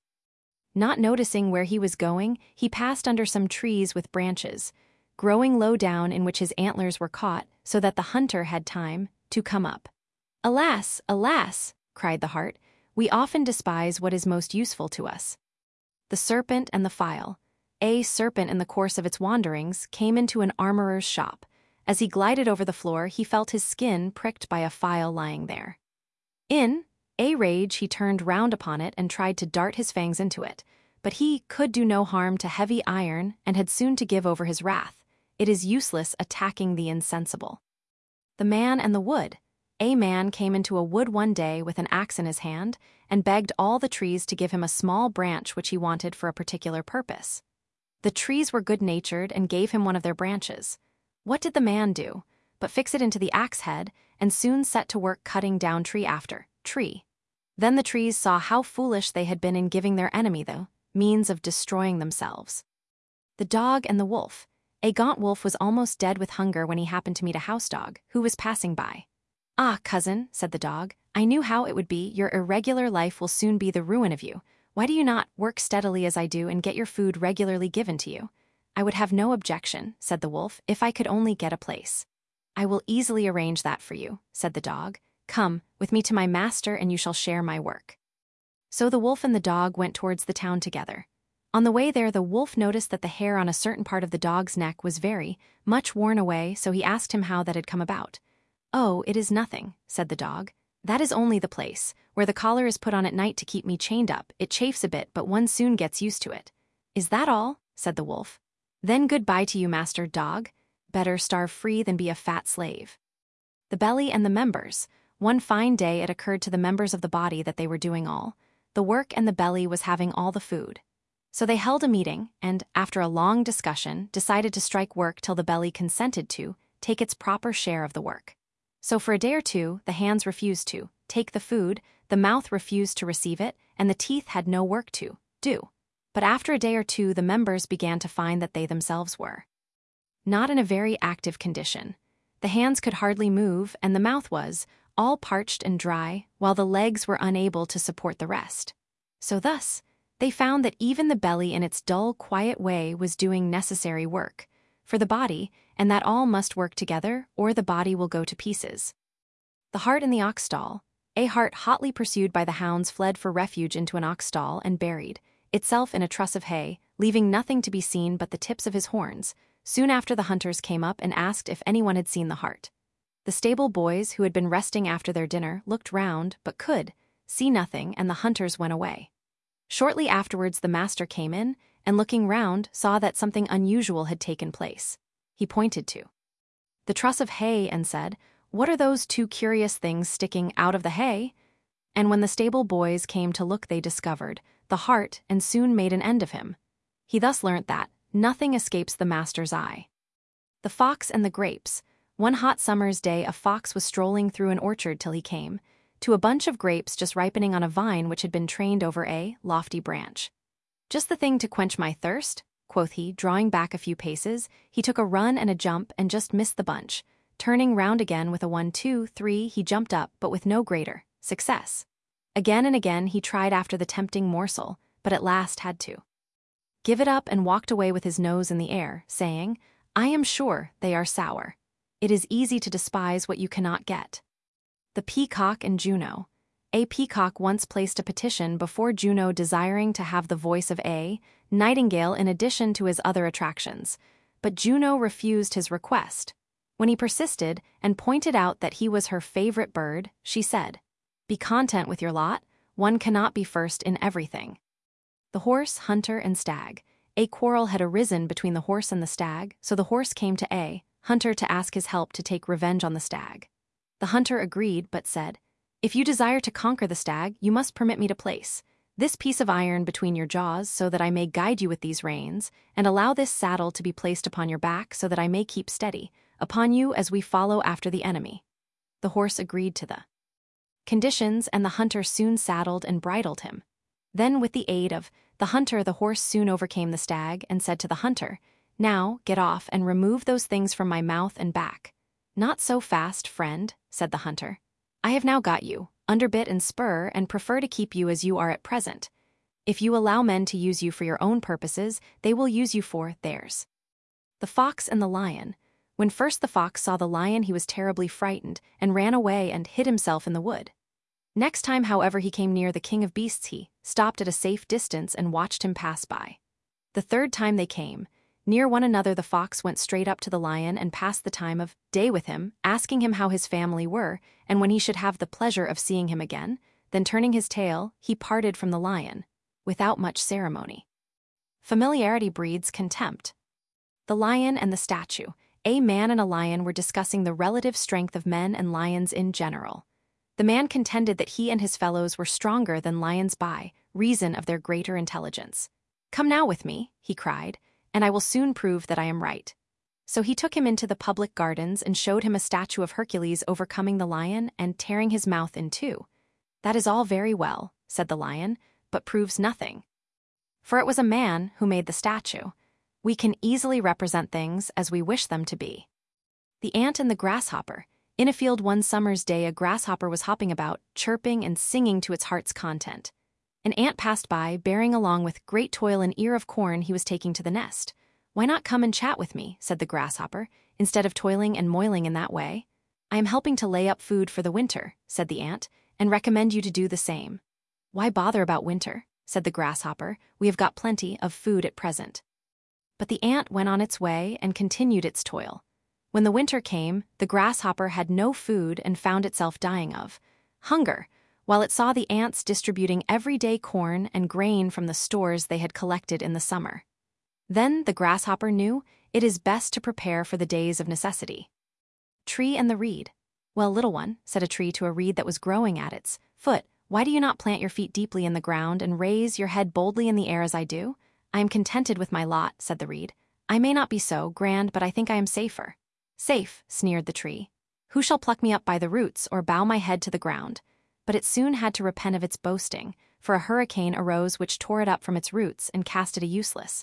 not noticing where he was going, he passed under some trees with branches growing low down, in which his antlers were caught, so that the hunter had time to come up. "Alas, alas," cried the hart, "we often despise what is most useful to us." The serpent and the file. A serpent in the course of its wanderings came into an armorer's shop. As he glided over the floor, he felt his skin pricked by a file lying there. In a rage, he turned round upon it and tried to dart his fangs into it, but he could do no harm to heavy iron and had soon to give over his wrath. It is useless attacking the insensible. The man and the wood. A man came into a wood one day with an axe in his hand and begged all the trees to give him a small branch which he wanted for a particular purpose. The trees were good-natured and gave him one of their branches. What did the man do but fix it into the axe head and soon set to work cutting down tree after tree? Then the trees saw how foolish they had been in giving their enemy the means of destroying themselves. The dog and the wolf. A gaunt wolf was almost dead with hunger when he happened to meet a house dog who was passing by. "Ah, cousin," said the dog, "I knew how it would be. Your irregular life will soon be the ruin of you. Why do you not work steadily as I do and get your food regularly given to you?" "I would have no objection," said the wolf, "if I could only get a place." "I will easily arrange that for you," said the dog. "Come with me to my master and you shall share my work." So the wolf and the dog went towards the town together. On the way there, the wolf noticed that the hair on a certain part of the dog's neck was very much worn away, so he asked him how that had come about. "Oh, it is nothing," said the dog. "That is only the place where the collar is put on at night to keep me chained up. It chafes a bit, but one soon gets used to it." "Is that all?" said the wolf. "Then good-bye to you, master dog. Better starve free than be a fat slave." The belly and the members. One fine day it occurred to the members of the body that they were doing all the work and the belly was having all the food. So they held a meeting and, after a long discussion, decided to strike work till the belly consented to take its proper share of the work. So for a day or two, the hands refused to take the food, the mouth refused to receive it, and the teeth had no work to do. But after a day or two, the members began to find that they themselves were not in a very active condition. The hands could hardly move, and the mouth was all parched and dry, while the legs were unable to support the rest. So thus, they found that even the belly in its dull, quiet way was doing necessary work for the body, and that all must work together, or the body will go to pieces. The hart in the ox stall. A hart hotly pursued by the hounds fled for refuge into an ox stall and buried itself in a truss of hay, leaving nothing to be seen but the tips of his horns. Soon after, the hunters came up and asked if anyone had seen the hart. The stable boys, who had been resting after their dinner, looked round, but could see nothing, and the hunters went away. Shortly afterwards the master came in, and looking round, saw that something unusual had taken place. He pointed to the truss of hay and said, "What are those two curious things sticking out of the hay?" And when the stable boys came to look, they discovered the hart, and soon made an end of him. He thus learnt that nothing escapes the master's eye. The fox and the grapes. One hot summer's day a fox was strolling through an orchard till he came to a bunch of grapes just ripening on a vine which had been trained over a lofty branch. "Just the thing to quench my thirst," quoth he, drawing back a few paces. He took a run and a jump and just missed the bunch. Turning round again with a 1, 2, 3, he jumped up, but with no greater success. Again and again he tried after the tempting morsel, but at last had to give it up and walked away with his nose in the air, saying, "I am sure they are sour. It is easy to despise what you cannot get." The Peacock and Juno. A peacock once placed a petition before Juno desiring to have the voice of a nightingale in addition to his other attractions, but Juno refused his request. When he persisted and pointed out that he was her favorite bird, she said, "Be content with your lot, one cannot be first in everything." The horse, hunter, and stag. A quarrel had arisen between the horse and the stag, so the horse came to a hunter to ask his help to take revenge on the stag. The hunter agreed, but said, "If you desire to conquer the stag, you must permit me to place this piece of iron between your jaws so that I may guide you with these reins, and allow this saddle to be placed upon your back so that I may keep steady upon you as we follow after the enemy." The horse agreed to the conditions, and the hunter soon saddled and bridled him. Then, with the aid of the hunter, the horse soon overcame the stag and said to the hunter, "Now, get off and remove those things from my mouth and back." "Not so fast, friend," said the hunter. "I have now got you, under bit and spur, and prefer to keep you as you are at present. If you allow men to use you for your own purposes, they will use you for theirs." The fox and the lion. When first the fox saw the lion, he was terribly frightened, and ran away and hid himself in the wood. Next time, however, he came near the king of beasts, he stopped at a safe distance and watched him pass by. The third time they came near one another, the fox went straight up to the lion and passed the time of day with him, asking him how his family were, and when he should have the pleasure of seeing him again. Then, turning his tail, he parted from the lion without much ceremony. Familiarity breeds contempt. The lion and the statue. A man and a lion were discussing the relative strength of men and lions in general. The man contended that he and his fellows were stronger than lions by reason of their greater intelligence. "Come now with me," he cried, "and I will soon prove that I am right." So he took him into the public gardens and showed him a statue of Hercules overcoming the lion and tearing his mouth in two. "That is all very well," said the lion, "but proves nothing. For it was a man who made the statue. We can easily represent things as we wish them to be." The ant and the grasshopper. In a field one summer's day, a grasshopper was hopping about, chirping and singing to its heart's content. An ant passed by, bearing along with great toil an ear of corn he was taking to the nest. "Why not come and chat with me," said the grasshopper, "instead of toiling and moiling in that way? I am helping to lay up food for the winter," said the ant, "and recommend you to do the same." "Why bother about winter?" said the grasshopper. "We have got plenty of food at present." But the ant went on its way and continued its toil. When the winter came, the grasshopper had no food and found itself dying of hunger, while it saw the ants distributing everyday corn and grain from the stores they had collected in the summer. Then the grasshopper knew it is best to prepare for the days of necessity. Tree and the reed. "Well, little one," said a tree to a reed that was growing at its foot, "why do you not plant your feet deeply in the ground and raise your head boldly in the air as I do?" "I am contented with my lot," said the reed. "I may not be so grand, but I think I am safer." "Safe," sneered the tree. "Who shall pluck me up by the roots or bow my head to the ground?" But it soon had to repent of its boasting, for a hurricane arose which tore it up from its roots and cast it a useless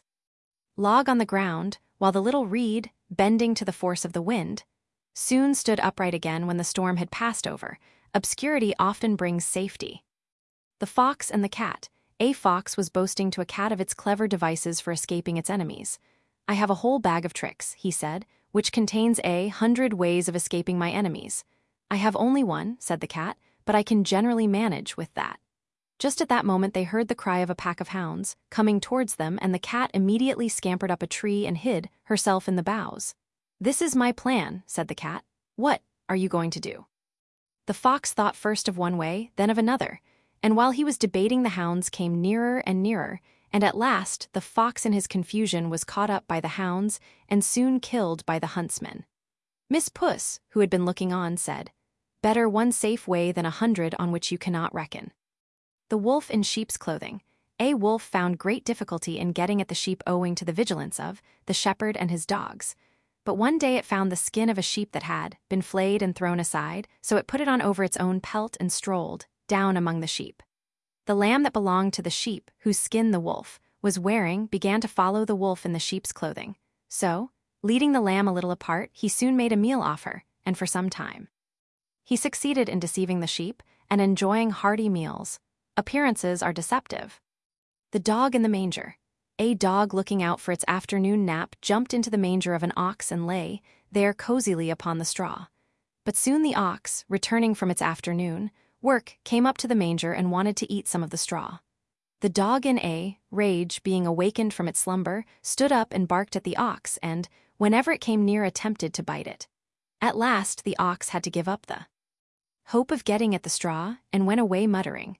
log on the ground, while the little reed, bending to the force of the wind, soon stood upright again when the storm had passed over. Obscurity often brings safety. The fox and the cat. A fox was boasting to a cat of its clever devices for escaping its enemies. "I have a whole bag of tricks," he said, which contains 100 ways of escaping my enemies. I have only one, said the cat, but I can generally manage with that. Just at that moment they heard the cry of a pack of hounds, coming towards them, and the cat immediately scampered up a tree and hid herself in the boughs. This is my plan, said the cat. What are you going to do? The fox thought first of one way, then of another, and while he was debating the hounds came nearer and nearer, and at last the fox in his confusion was caught up by the hounds and soon killed by the huntsmen. Miss Puss, who had been looking on, said, Better one safe way than 100 on which you cannot reckon. The wolf in sheep's clothing. A wolf found great difficulty in getting at the sheep owing to the vigilance of the shepherd and his dogs. But one day it found the skin of a sheep that had been flayed and thrown aside, so it put it on over its own pelt and strolled down among the sheep. The lamb that belonged to the sheep, whose skin the wolf was wearing, began to follow the wolf in the sheep's clothing. So, leading the lamb a little apart, he soon made a meal off her, and for some time. He succeeded in deceiving the sheep and enjoying hearty meals. Appearances are deceptive. The dog in the manger. A dog looking out for its afternoon nap jumped into the manger of an ox and lay there cozily upon the straw. But soon the ox, returning from its afternoon work, came up to the manger and wanted to eat some of the straw. The dog in a rage, being awakened from its slumber, stood up and barked at the ox and, whenever it came near, attempted to bite it. At last the ox had to give up the hope of getting at the straw and went away muttering,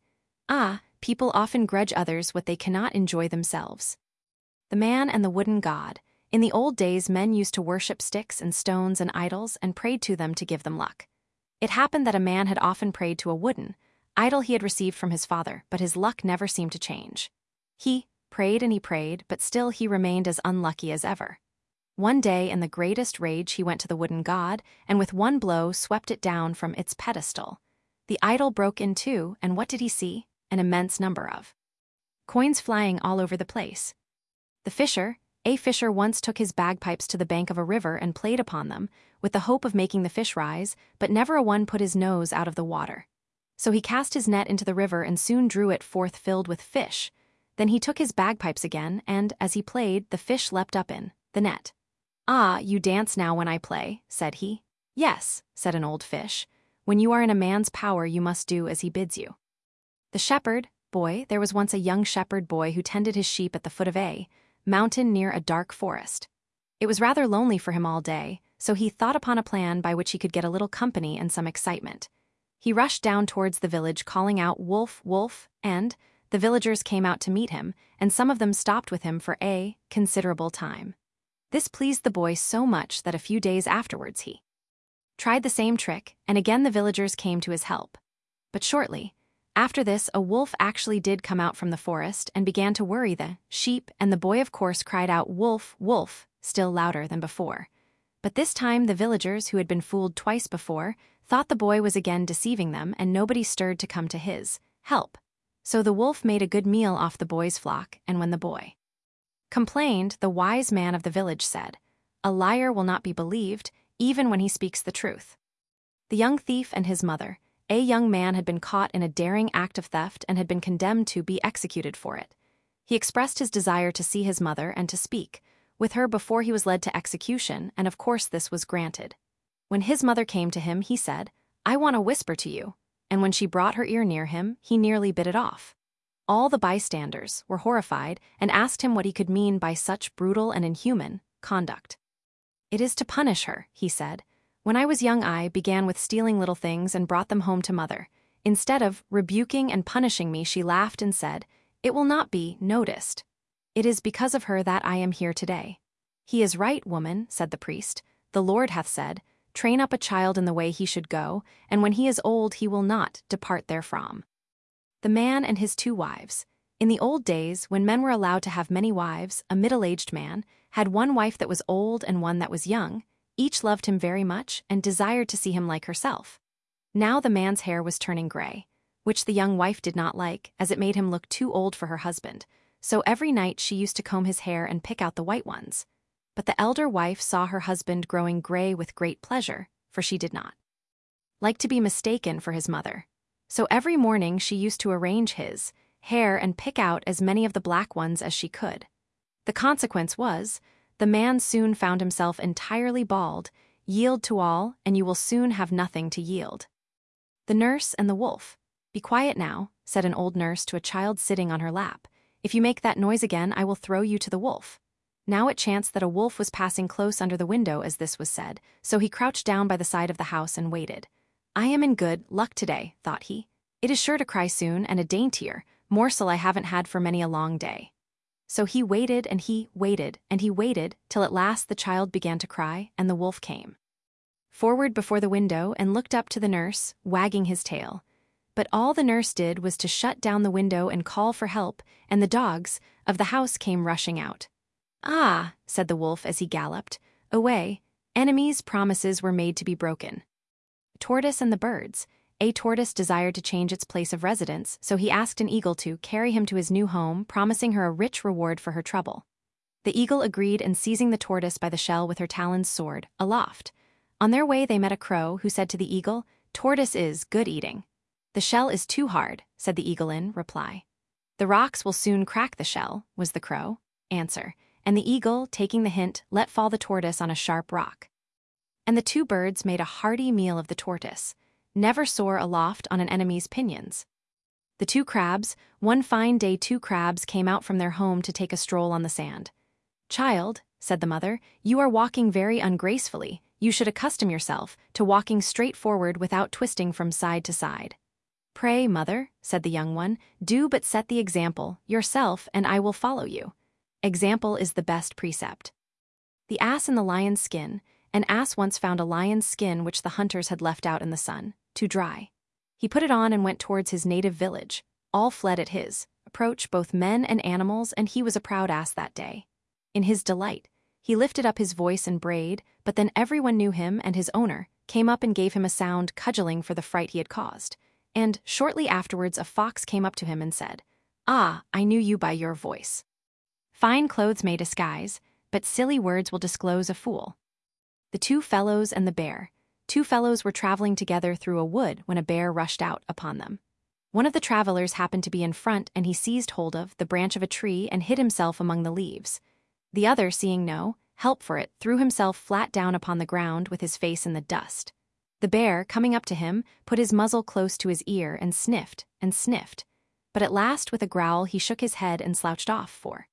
People often grudge others what they cannot enjoy themselves. The man and the wooden god. In the old days men used to worship sticks and stones and idols and prayed to them to give them luck. It happened that a man had often prayed to a wooden idol he had received from his father, but his luck never seemed to change. He prayed and he prayed, but still he remained as unlucky as ever. One day, in the greatest rage, he went to the wooden god and with one blow swept it down from its pedestal. The idol broke in two, and what did he see? An immense number of coins flying all over the place. The fisher, a fisher, once took his bagpipes to the bank of a river and played upon them, with the hope of making the fish rise, but never a one put his nose out of the water. So he cast his net into the river and soon drew it forth filled with fish. Then he took his bagpipes again, and, as he played, the fish leapt up in the net. You dance now when I play, said he. Yes, said an old fish. When you are in a man's power you must do as he bids you. The shepherd boy. There was once a young shepherd boy who tended his sheep at the foot of a mountain near a dark forest. It was rather lonely for him all day, so he thought upon a plan by which he could get a little company and some excitement. He rushed down towards the village, calling out, Wolf, wolf, and the villagers came out to meet him, and some of them stopped with him for a considerable time. This pleased the boy so much that a few days afterwards he tried the same trick, and again the villagers came to his help. But shortly after this, a wolf actually did come out from the forest and began to worry the sheep, and the boy of course cried out, Wolf, wolf, still louder than before. But this time the villagers, who had been fooled twice before, thought the boy was again deceiving them, and nobody stirred to come to his help. So the wolf made a good meal off the boy's flock, and when the boy complained, the wise man of the village said, A liar will not be believed, even when he speaks the truth. The young thief and his mother. A young man had been caught in a daring act of theft and had been condemned to be executed for it. He expressed his desire to see his mother and to speak with her before he was led to execution, and of course this was granted. When his mother came to him, he said, I want to whisper to you, and when she brought her ear near him, he nearly bit it off. All the bystanders were horrified and asked him what he could mean by such brutal and inhuman conduct. It is to punish her, he said. When I was young I began with stealing little things and brought them home to mother. Instead of rebuking and punishing me, she laughed and said, It will not be noticed. It is because of her that I am here today. He is right, woman, said the priest. The Lord hath said, Train up a child in the way he should go, and when he is old he will not depart therefrom. The man and his two wives. In the old days, when men were allowed to have many wives, a middle-aged man had one wife that was old and one that was young. Each loved him very much and desired to see him like herself. Now the man's hair was turning gray, which the young wife did not like, as it made him look too old for her husband, so every night she used to comb his hair and pick out the white ones. But the elder wife saw her husband growing gray with great pleasure, for she did not like to be mistaken for his mother. So every morning she used to arrange his hair and pick out as many of the black ones as she could. The consequence was The man soon found himself entirely bald. Yield to all, and you will soon have nothing to yield. The Nurse and the Wolf. Be quiet now, said an old nurse to a child sitting on her lap. If you make that noise again, I will throw you to the wolf. Now it chanced that a wolf was passing close under the window as this was said, so he crouched down by the side of the house and waited. I am in good luck today, thought he. It is sure to cry soon, and a daintier morsel I haven't had for many a long day. So he waited and he waited and he waited till at last the child began to cry and the wolf came forward before the window and looked up to the nurse, wagging his tail. But all the nurse did was to shut down the window and call for help, and the dogs of the house came rushing out. Ah, said the wolf as he galloped away, enemies' promises were made to be broken. Tortoise and the Birds. A tortoise desired to change its place of residence, so he asked an eagle to carry him to his new home, promising her a rich reward for her trouble. The eagle agreed, and seizing the tortoise by the shell with her talons soared aloft. On their way they met a crow, who said to the eagle, Tortoise is good eating. The shell is too hard, said the eagle in reply. The rocks will soon crack the shell, was the crow answer, and the eagle, taking the hint, let fall the tortoise on a sharp rock. And the two birds made a hearty meal of the tortoise. Never soar aloft on an enemy's pinions. The two crabs. One fine day 2 crabs came out from their home to take a stroll on the sand. Child, said the mother, you are walking very ungracefully. You should accustom yourself to walking straight forward without twisting from side to side. Pray, mother, said the young one, do but set the example yourself, and I will follow you. Example is the best precept. The ass and the lion's skin. An ass once found a lion's skin which the hunters had left out in the sun to dry. He put it on and went towards his native village. All fled at his approach, both men and animals, and he was a proud ass that day. In his delight, he lifted up his voice and brayed, but then everyone knew him, and his owner came up and gave him a sound cudgeling for the fright he had caused. And shortly afterwards a fox came up to him and said, Ah, I knew you by your voice. Fine clothes may disguise, but silly words will disclose a fool. The Two Fellows and the Bear. 2 fellows were traveling together through a wood when a bear rushed out upon them. One of the travelers happened to be in front, and he seized hold of the branch of a tree and hid himself among the leaves. The other, seeing no help for it, threw himself flat down upon the ground with his face in the dust. The bear, coming up to him, put his muzzle close to his ear and sniffed, but at last with a growl he shook his head and slouched off, for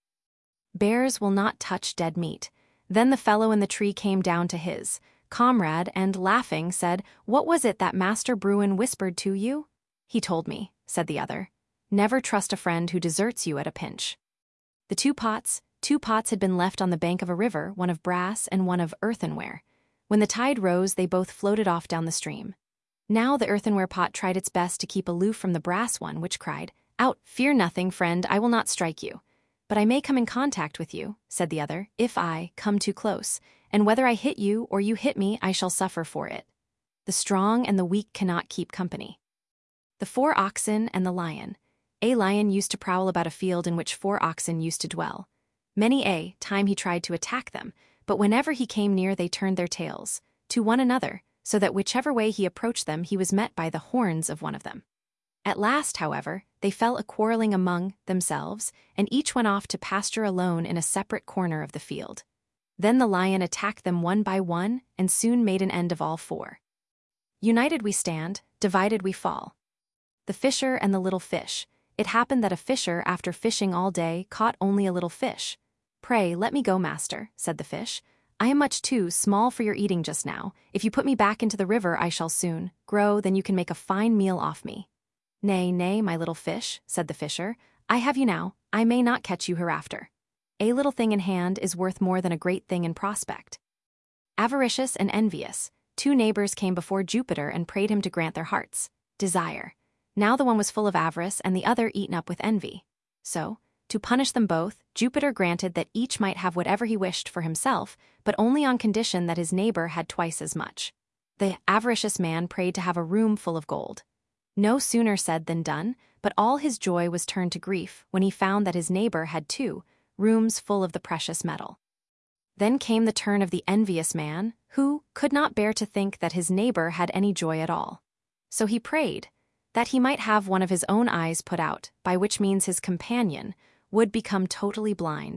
bears will not touch dead meat. Then the fellow in the tree came down to his comrade and, laughing, said, What was it that Master Bruin whispered to you? He told me, said the other. Never trust a friend who deserts you at a pinch. The two pots had been left on the bank of a river, one of brass and one of earthenware. When the tide rose, they both floated off down the stream. Now the earthenware pot tried its best to keep aloof from the brass one, which cried, Out, fear nothing, friend, I will not strike you. But I may come in contact with you, said the other, if I come too close, and whether I hit you or you hit me, I shall suffer for it. The strong and the weak cannot keep company. The 4 oxen and the lion. A lion used to prowl about a field in which 4 oxen used to dwell. Many a time he tried to attack them, but whenever he came near they turned their tails to one another, so that whichever way he approached them he was met by the horns of one of them. At last, however, they fell a-quarreling among themselves, and each went off to pasture alone in a separate corner of the field. Then the lion attacked them one by one, and soon made an end of all 4. United we stand, divided we fall. The fisher and the little fish. It happened that a fisher, after fishing all day, caught only a little fish. Pray, let me go, master, said the fish. I am much too small for your eating just now. If you put me back into the river, I shall soon grow, then you can make a fine meal off me. Nay, nay, my little fish, said the fisher. I have you now, I may not catch you hereafter. A little thing in hand is worth more than a great thing in prospect. Avaricious and envious. 2 neighbors came before Jupiter and prayed him to grant their heart's desire. Now the one was full of avarice and the other eaten up with envy. So, to punish them both, Jupiter granted that each might have whatever he wished for himself, but only on condition that his neighbor had twice as much. The avaricious man prayed to have a room full of gold. No sooner said than done, but all his joy was turned to grief when he found that his neighbor had 2 rooms full of the precious metal. Then came the turn of the envious man, who could not bear to think that his neighbor had any joy at all. So he prayed that he might have one of his own eyes put out, by which means his companion would become totally blind.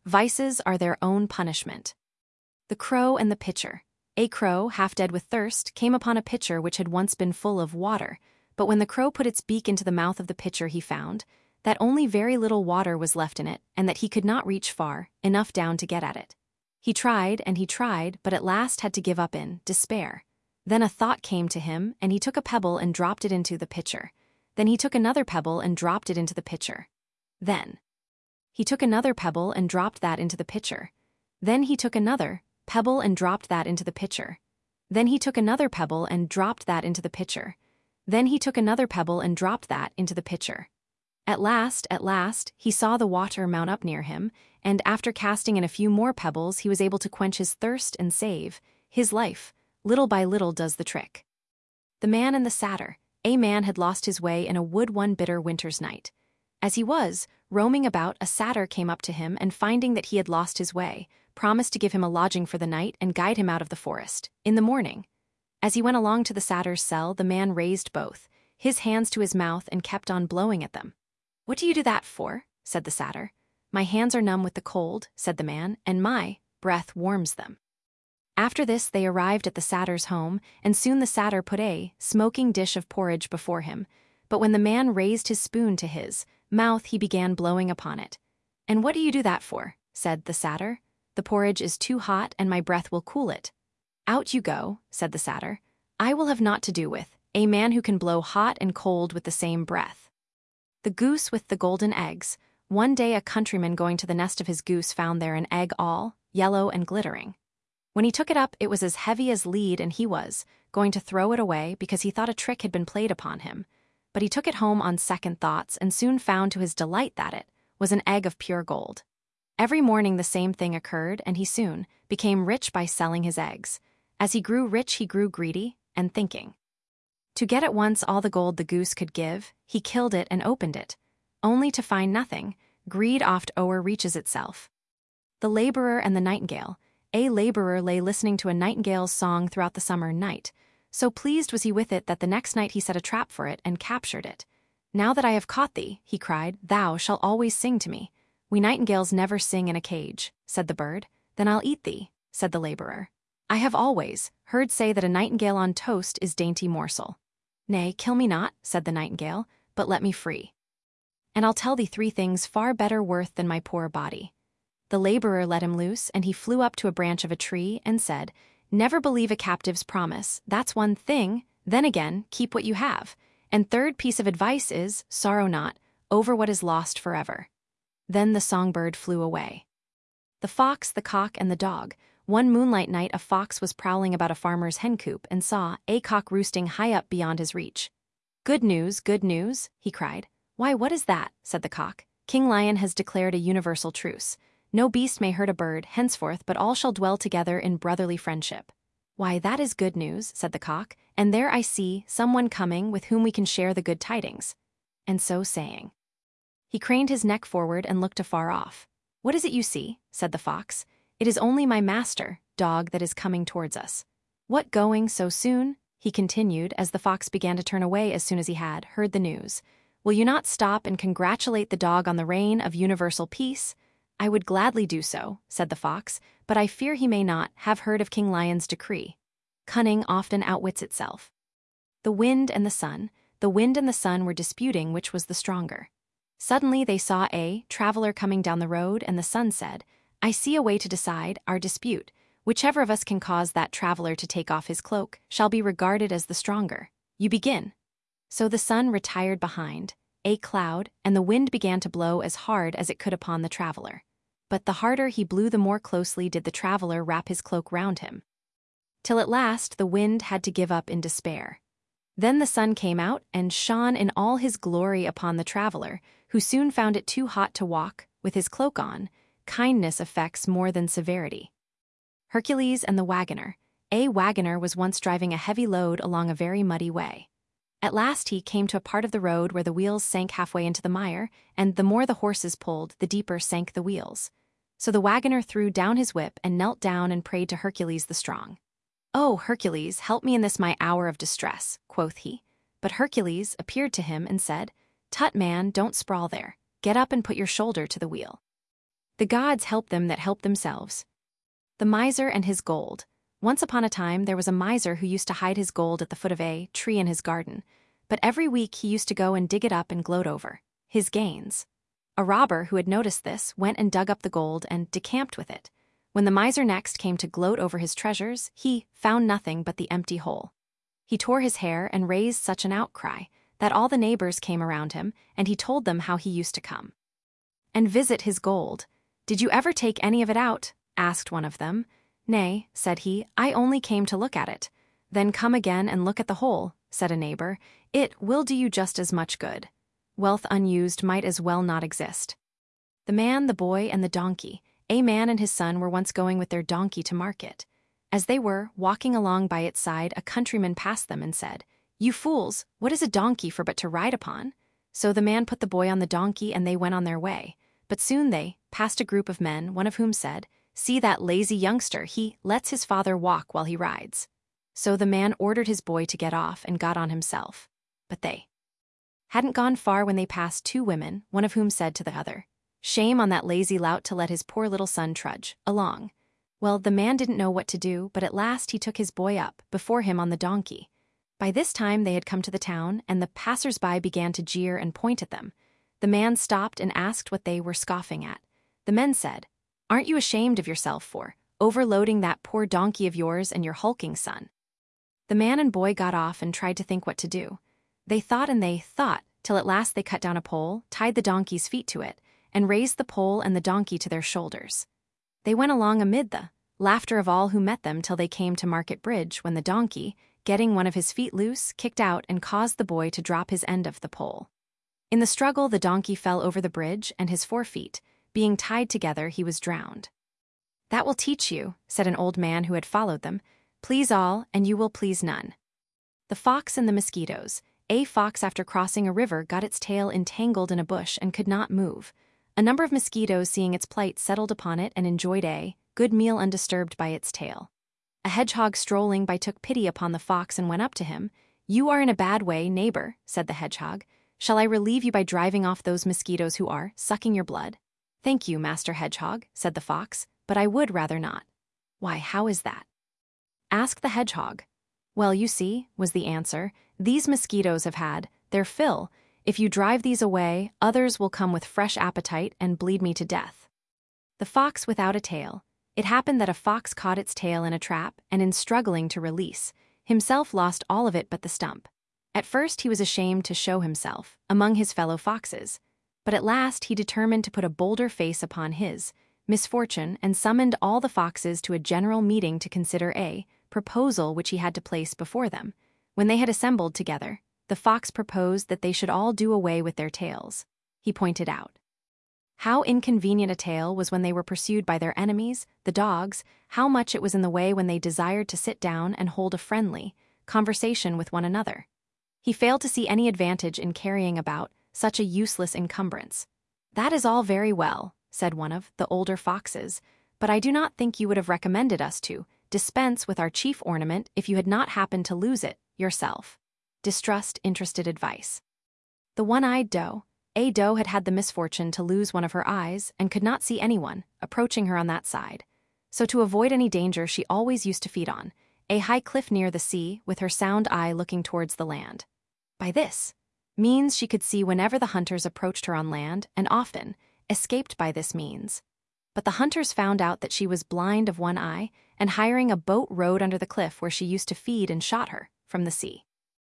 Vices are their own punishment. The Crow and the Pitcher. A crow, half dead with thirst, came upon a pitcher which had once been full of water, but when the crow put its beak into the mouth of the pitcher he found that only very little water was left in it and that he could not reach far enough down to get at it. He tried and he tried, but at last had to give up in despair. Then a thought came to him, and he took a pebble and dropped it into the pitcher. Then he took another pebble and dropped it into the pitcher. Then he took another pebble and dropped that into the pitcher. Then he took another pebble and dropped that into the pitcher. Then he took another pebble and dropped that into the pitcher. Then he took another pebble and dropped that into the pitcher. At last, he saw the water mount up near him, and after casting in a few more pebbles he was able to quench his thirst and save his life. Little by little does the trick. The Man and the Satyr. A man had lost his way in a wood one bitter winter's night. As he was roaming about, a satyr came up to him and, finding that he had lost his way, promised to give him a lodging for the night and guide him out of the forest in the morning. As he went along to the satyr's cell, the man raised both his hands to his mouth and kept on blowing at them. "What do you do that for?" said the satyr. "My hands are numb with the cold," said the man, "and my breath warms them." After this they arrived at the satyr's home, and soon the satyr put a smoking dish of porridge before him. But when the man raised his spoon to his mouth he began blowing upon it. "And what do you do that for?" said the satyr. "The porridge is too hot, and my breath will cool it." "Out you go," said the satyr. "I will have naught to do with a man who can blow hot and cold with the same breath." The Goose with the Golden Eggs. One day a countryman going to the nest of his goose found there an egg all yellow and glittering. When he took it up, it was as heavy as lead, and he was going to throw it away because he thought a trick had been played upon him. But he took it home on second thoughts and soon found to his delight that it was an egg of pure gold. Every morning the same thing occurred, and he soon became rich by selling his eggs. As he grew rich he grew greedy, and thinking to get at once all the gold the goose could give, he killed it and opened it, only to find nothing. Greed oft o'erreaches itself. The Laborer and the Nightingale. A laborer lay listening to a nightingale's song throughout the summer night. So pleased was he with it that the next night he set a trap for it and captured it. "Now that I have caught thee," he cried, "thou shalt always sing to me." "We nightingales never sing in a cage," said the bird. "Then I'll eat thee," said the laborer. "I have always heard say that a nightingale on toast is dainty morsel." "Nay, kill me not," said the nightingale, "but let me free. And I'll tell thee 3 things far better worth than my poor body." The laborer let him loose, and he flew up to a branch of a tree and said, "Never believe a captive's promise, that's one thing. Then again, keep what you have. And third piece of advice is, sorrow not over what is lost forever." Then the songbird flew away. The Fox, the Cock, and the Dog. One moonlight night a fox was prowling about a farmer's hen coop and saw a cock roosting high up beyond his reach. Good news, he cried. "Why, what is that?" said the cock. "King Lion has declared a universal truce. No beast may hurt a bird henceforth, but all shall dwell together in brotherly friendship." "Why, that is good news," said the cock, "and there I see someone coming with whom we can share the good tidings." And so saying, he craned his neck forward and looked afar off. "What is it you see?" said the fox. "It is only my master, Dog, that is coming towards us." "What, going so soon?" he continued, as the fox began to turn away as soon as he had heard the news. "Will you not stop and congratulate the dog on the reign of universal peace?" "I would gladly do so," said the fox, "but I fear he may not have heard of King Lion's decree. Cunning often outwits itself." The Wind and the Sun. The wind and the sun were disputing which was the stronger. Suddenly they saw a traveler coming down the road, and the sun said, "I see a way to decide our dispute. Whichever of us can cause that traveler to take off his cloak shall be regarded as the stronger. You begin." So the sun retired behind a cloud, and the wind began to blow as hard as it could upon the traveler. But the harder he blew, the more closely did the traveler wrap his cloak round him, till at last the wind had to give up in despair. Then the sun came out and shone in all his glory upon the traveler, who soon found it too hot to walk with his cloak on. Kindness affects more than severity. Hercules and the Wagoner. A wagoner was once driving a heavy load along a very muddy way. At last he came to a part of the road where the wheels sank halfway into the mire, and the more the horses pulled, the deeper sank the wheels. So the wagoner threw down his whip and knelt down and prayed to Hercules the strong. "Oh, Hercules, help me in this my hour of distress," quoth he. But Hercules appeared to him and said, "Tut, man, don't sprawl there. Get up and put your shoulder to the wheel." The gods help them that help themselves. The miser and his gold. Once upon a time there was a miser who used to hide his gold at the foot of a tree in his garden, but every week he used to go and dig it up and gloat over his gains. A robber who had noticed this went and dug up the gold and decamped with it. When the miser next came to gloat over his treasures, he found nothing but the empty hole. He tore his hair and raised such an outcry that all the neighbors came around him, and he told them how he used to come and visit his gold. "Did you ever take any of it out?" asked one of them. "Nay," said he, "I only came to look at it." "Then come again and look at the hole," said a neighbor. "It will do you just as much good. Wealth unused might as well not exist." The man, the boy, and the donkey. A man and his son were once going with their donkey to market. As they were walking along by its side, a countryman passed them and said, "You fools, what is a donkey for but to ride upon?" So the man put the boy on the donkey and they went on their way. But soon they passed a group of men, one of whom said, "See that lazy youngster, he lets his father walk while he rides." So the man ordered his boy to get off and got on himself. But they hadn't gone far when they passed two women, one of whom said to the other, "Shame on that lazy lout to let his poor little son trudge along." Well, the man didn't know what to do, but at last he took his boy up before him on the donkey. By this time they had come to the town, and the passers-by began to jeer and point at them. The man stopped and asked what they were scoffing at. The men said, "Aren't you ashamed of yourself for overloading that poor donkey of yours and your hulking son?" The man and boy got off and tried to think what to do. They thought and they thought, till at last they cut down a pole, tied the donkey's feet to it, and raised the pole and the donkey to their shoulders. They went along amid the laughter of all who met them till they came to Market Bridge, when the donkey, getting one of his feet loose, kicked out and caused the boy to drop his end of the pole. In the struggle the donkey fell over the bridge, and his 4 feet, being tied together, he was drowned. "That will teach you," said an old man who had followed them. "Please all, and you will please none." The fox and the mosquitoes. A fox, after crossing a river, got its tail entangled in a bush and could not move. A number of mosquitoes, seeing its plight, settled upon it and enjoyed a good meal undisturbed by its tail. A hedgehog strolling by took pity upon the fox and went up to him. "You are in a bad way, neighbor," said the hedgehog. "Shall I relieve you by driving off those mosquitoes who are sucking your blood?" "Thank you, Master Hedgehog," said the fox, "but I would rather not." "Why, how is that?" asked the hedgehog. "Well, you see," was the answer, "these mosquitoes have had their fill. If you drive these away, others will come with fresh appetite and bleed me to death." The fox without a tail. It happened that a fox caught its tail in a trap, and in struggling to release, himself lost all of it but the stump. At first he was ashamed to show himself among his fellow foxes, but at last he determined to put a bolder face upon his misfortune and summoned all the foxes to a general meeting to consider a proposal which he had to place before them. When they had assembled together, the fox proposed that they should all do away with their tails. He pointed out how inconvenient a tail was when they were pursued by their enemies, the dogs, how much it was in the way when they desired to sit down and hold a friendly conversation with one another. He failed to see any advantage in carrying about such a useless encumbrance. "That is all very well," said one of the older foxes, "but I do not think you would have recommended us to dispense with our chief ornament if you had not happened to lose it yourself." Distrust interested advice. The one-eyed doe. A doe had had the misfortune to lose one of her eyes and could not see anyone approaching her on that side. So to avoid any danger she always used to feed on a high cliff near the sea, with her sound eye looking towards the land. By this means she could see whenever the hunters approached her on land, and often escaped by this means. But the hunters found out that she was blind of one eye, and hiring a boat rowed under the cliff where she used to feed and shot her from the sea.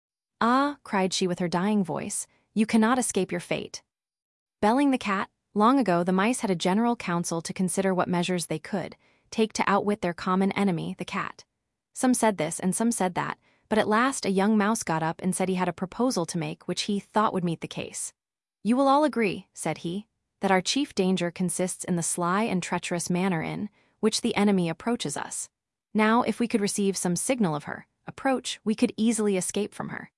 "Ah," cried she with her dying voice, "you cannot escape your fate." Belling the cat. Long ago the mice had a general council to consider what measures they could take to outwit their common enemy, the cat. Some said this and some said that, but at last a young mouse got up and said he had a proposal to make which he thought would meet the case. "You will all agree," said he, "that our chief danger consists in the sly and treacherous manner in which the enemy approaches us. Now, if we could receive some signal of her approach, we could easily escape from her.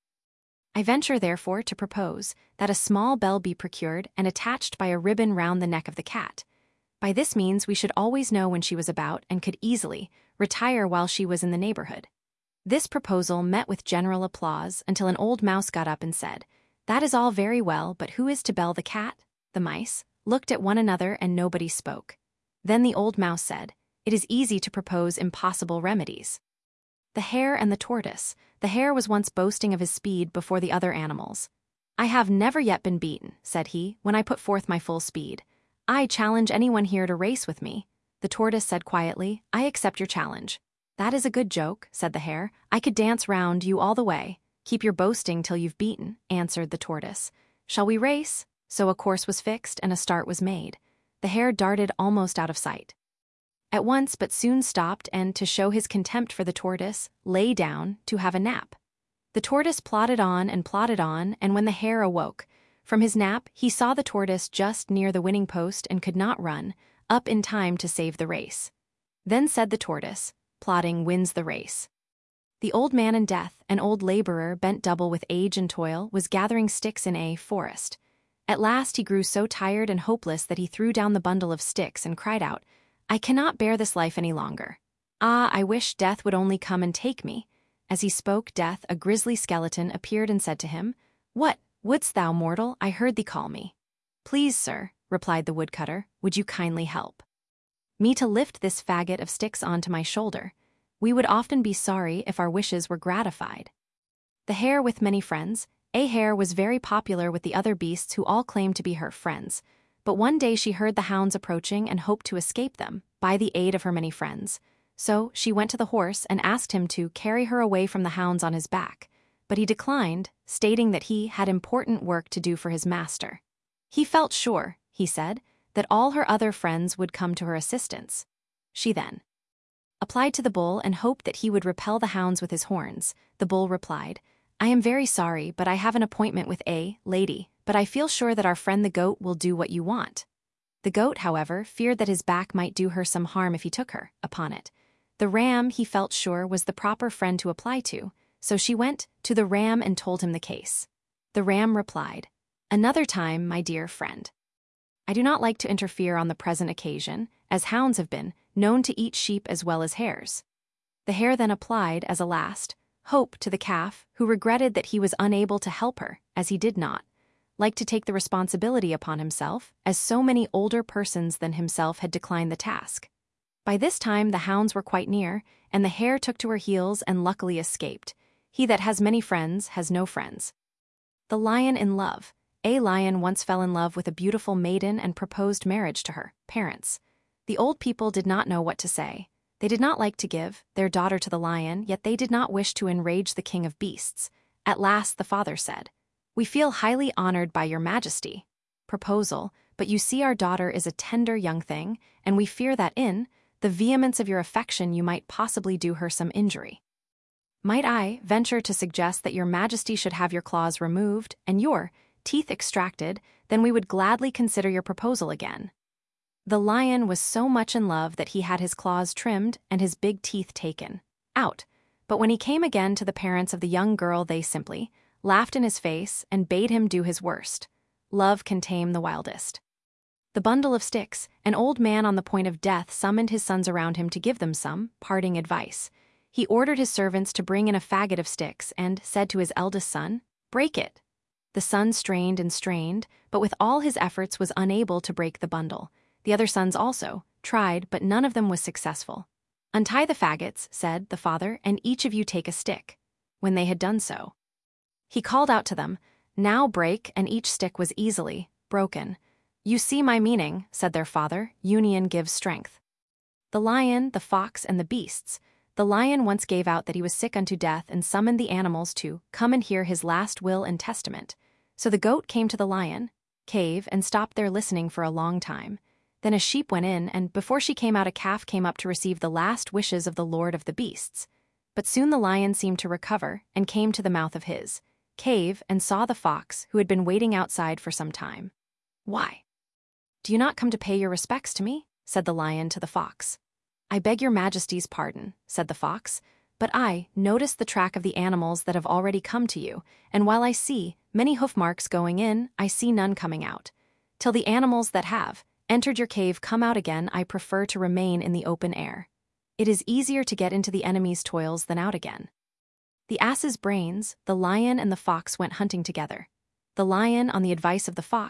I venture, therefore, to propose that a small bell be procured and attached by a ribbon round the neck of the cat. By this means we should always know when she was about and could easily retire while she was in the neighborhood." This proposal met with general applause until an old mouse got up and said, "That is all very well, but who is to bell the cat?" The mice looked at one another and nobody spoke. Then the old mouse said, "It is easy to propose impossible remedies." The hare and the tortoise. The hare was once boasting of his speed before the other animals. "I have never yet been beaten," said he, "when I put forth my full speed. I challenge anyone here to race with me." The tortoise said quietly, "I accept your challenge." "That is a good joke," said the hare. "I could dance round you all the way." "Keep your boasting till you've beaten," answered the tortoise. "Shall we race?" So a course was fixed and a start was made. The hare darted almost out of sight at once, but soon stopped and, to show his contempt for the tortoise, lay down to have a nap. The tortoise plodded on, and when the hare awoke from his nap, he saw the tortoise just near the winning post and could not run up in time to save the race. Then said the tortoise, "Plodding wins the race." The old man in death, an old laborer bent double with age and toil, was gathering sticks in a forest. At last he grew so tired and hopeless that he threw down the bundle of sticks and cried out, "I cannot bear this life any longer. Ah, I wish death would only come and take me." As he spoke, Death, a grisly skeleton, appeared and said to him, "What wouldst thou, mortal? I heard thee call me." "Please, sir," replied the woodcutter, "would you kindly help me to lift this faggot of sticks onto my shoulder? We would often be sorry if our wishes were gratified." The hare with many friends. A hare was very popular with the other beasts who all claimed to be her friends. But one day she heard the hounds approaching and hoped to escape them by the aid of her many friends. So she went to the horse and asked him to carry her away from the hounds on his back. But he declined, stating that he had important work to do for his master. He felt sure, he said, that all her other friends would come to her assistance. She then applied to the bull and hoped that he would repel the hounds with his horns. The bull replied, "I am very sorry, but I have an appointment with a lady, but I feel sure that our friend the goat will do what you want." The goat, however, feared that his back might do her some harm if he took her upon it. The ram, he felt sure, was the proper friend to apply to, so she went to the ram and told him the case. The ram replied, "Another time, my dear friend. I do not like to interfere on the present occasion, as hounds have been known to eat sheep as well as hares." The hare then applied, as a last hope, to the calf, who regretted that he was unable to help her, as he did not like to take the responsibility upon himself, as so many older persons than himself had declined the task. By this time the hounds were quite near, and the hare took to her heels and luckily escaped. He that has many friends has no friends. The lion in love. A lion once fell in love with a beautiful maiden and proposed marriage to her parents. The old people did not know what to say. They did not like to give their daughter to the lion, yet they did not wish to enrage the king of beasts. At last the father said, "We feel highly honored by your majesty proposal, but you see our daughter is a tender young thing, and we fear that in the vehemence of your affection you might possibly do her some injury. Might I venture to suggest that your majesty should have your claws removed and your teeth extracted, then we would gladly consider your proposal again." The lion was so much in love that he had his claws trimmed and his big teeth taken out, but when he came again to the parents of the young girl they simply laughed in his face and bade him do his worst. Love can tame the wildest. The bundle of sticks. An old man on the point of death summoned his sons around him to give them some parting advice. He ordered his servants to bring in a faggot of sticks and said to his eldest son, "Break it." The son strained and strained, but with all his efforts was unable to break the bundle. The other sons also tried, but none of them was successful. "Untie the faggots," said the father, "and each of you take a stick." When they had done so, he called out to them, "Now break," and each stick was easily broken. "You see my meaning," said their father, "union gives strength." The lion, the fox, and the beasts. The lion once gave out that he was sick unto death and summoned the animals to come and hear his last will and testament. So the goat came to the lion cave and stopped there listening for a long time. Then a sheep went in, and before she came out a calf came up to receive the last wishes of the lord of the beasts. But soon the lion seemed to recover and came to the mouth of his cave and saw the fox, who had been waiting outside for some time. "Why do you not come to pay your respects to me?" said the lion to the fox. "I beg your majesty's pardon," said the fox, "but I noticed the track of the animals that have already come to you, and while I see many hoof marks going in, I see none coming out. Till the animals that have entered your cave come out again, I prefer to remain in the open air. It is easier to get into the enemy's toils than out again." The ass's brains. The lion and the fox went hunting together. The lion, on the advice of the fox,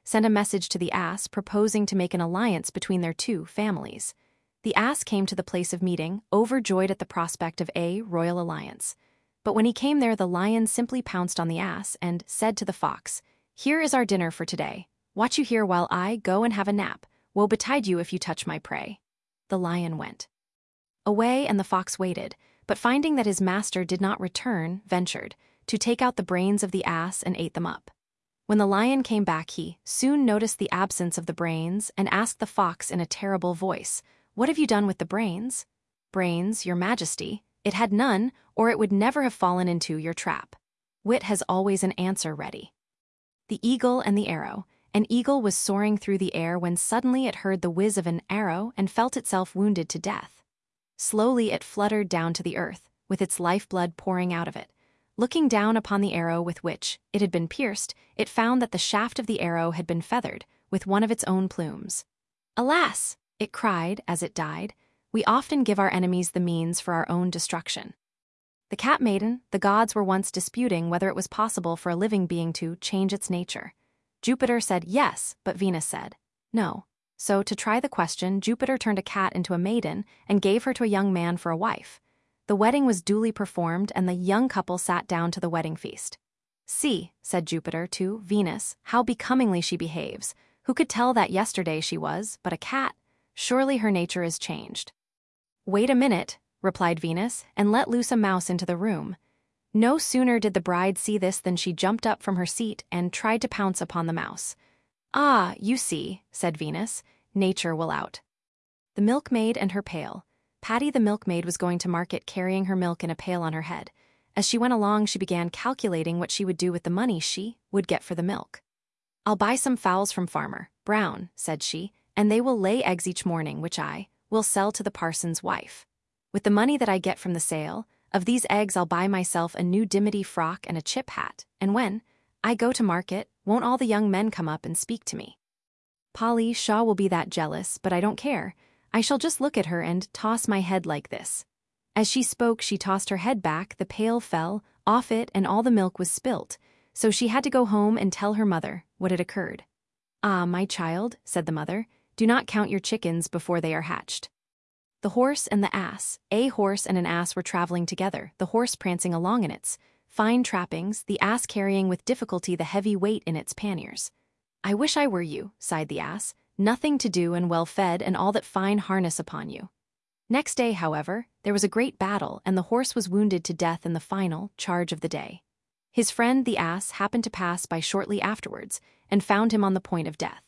sent a message to the ass proposing to make an alliance between their two families. The ass came to the place of meeting, overjoyed at the prospect of a royal alliance. But when he came there, the lion simply pounced on the ass and said to the fox, "Here is our dinner for today. Watch you here while I go and have a nap. Woe betide you if you touch my prey." The lion went away, and the fox waited, but finding that his master did not return, ventured to take out the brains of the ass and ate them up. When the lion came back, he soon noticed the absence of the brains and asked the fox in a terrible voice, "What have you done with the brains?" "Brains, your majesty. It had none, or it would never have fallen into your trap." Wit has always an answer ready. The eagle and the arrow. An eagle was soaring through the air when suddenly it heard the whiz of an arrow and felt itself wounded to death. Slowly it fluttered down to the earth, with its lifeblood pouring out of it. Looking down upon the arrow with which it had been pierced, it found that the shaft of the arrow had been feathered with one of its own plumes. "Alas!" it cried as it died, "we often give our enemies the means for our own destruction." The cat maiden, the gods were once disputing whether it was possible for a living being to change its nature. Jupiter said yes, but Venus said no. So, to try the question, Jupiter turned a cat into a maiden and gave her to a young man for a wife. The wedding was duly performed, and the young couple sat down to the wedding feast. "See," said Jupiter to Venus, "how becomingly she behaves. Who could tell that yesterday she was but a cat? Surely her nature is changed." "Wait a minute," replied Venus, and let loose a mouse into the room. No sooner did the bride see this than she jumped up from her seat and tried to pounce upon the mouse. "Ah, you see," said Venus, "nature will out." The milkmaid and her pail. Patty the milkmaid was going to market carrying her milk in a pail on her head. As she went along, she began calculating what she would do with the money she would get for the milk. "I'll buy some fowls from Farmer Brown," said she, "and they will lay eggs each morning, which I will sell to the parson's wife. With the money that I get from the sale of these eggs, I'll buy myself a new dimity frock and a chip hat, and when I go to market, won't all the young men come up and speak to me? Polly Shaw will be that jealous, but I don't care. I shall just look at her and toss my head like this." As she spoke, she tossed her head back, the pail fell off it, and all the milk was spilt, so she had to go home and tell her mother what had occurred. "Ah, my child," said the mother, "do not count your chickens before they are hatched." The horse and the ass. A horse and an ass were traveling together, the horse prancing along in its fine trappings, the ass carrying with difficulty the heavy weight in its panniers. "I wish I were you," sighed the ass, "nothing to do and well fed and all that fine harness upon you." Next day, however, there was a great battle, and the horse was wounded to death in the final charge of the day. His friend the ass happened to pass by shortly afterwards and found him on the point of death.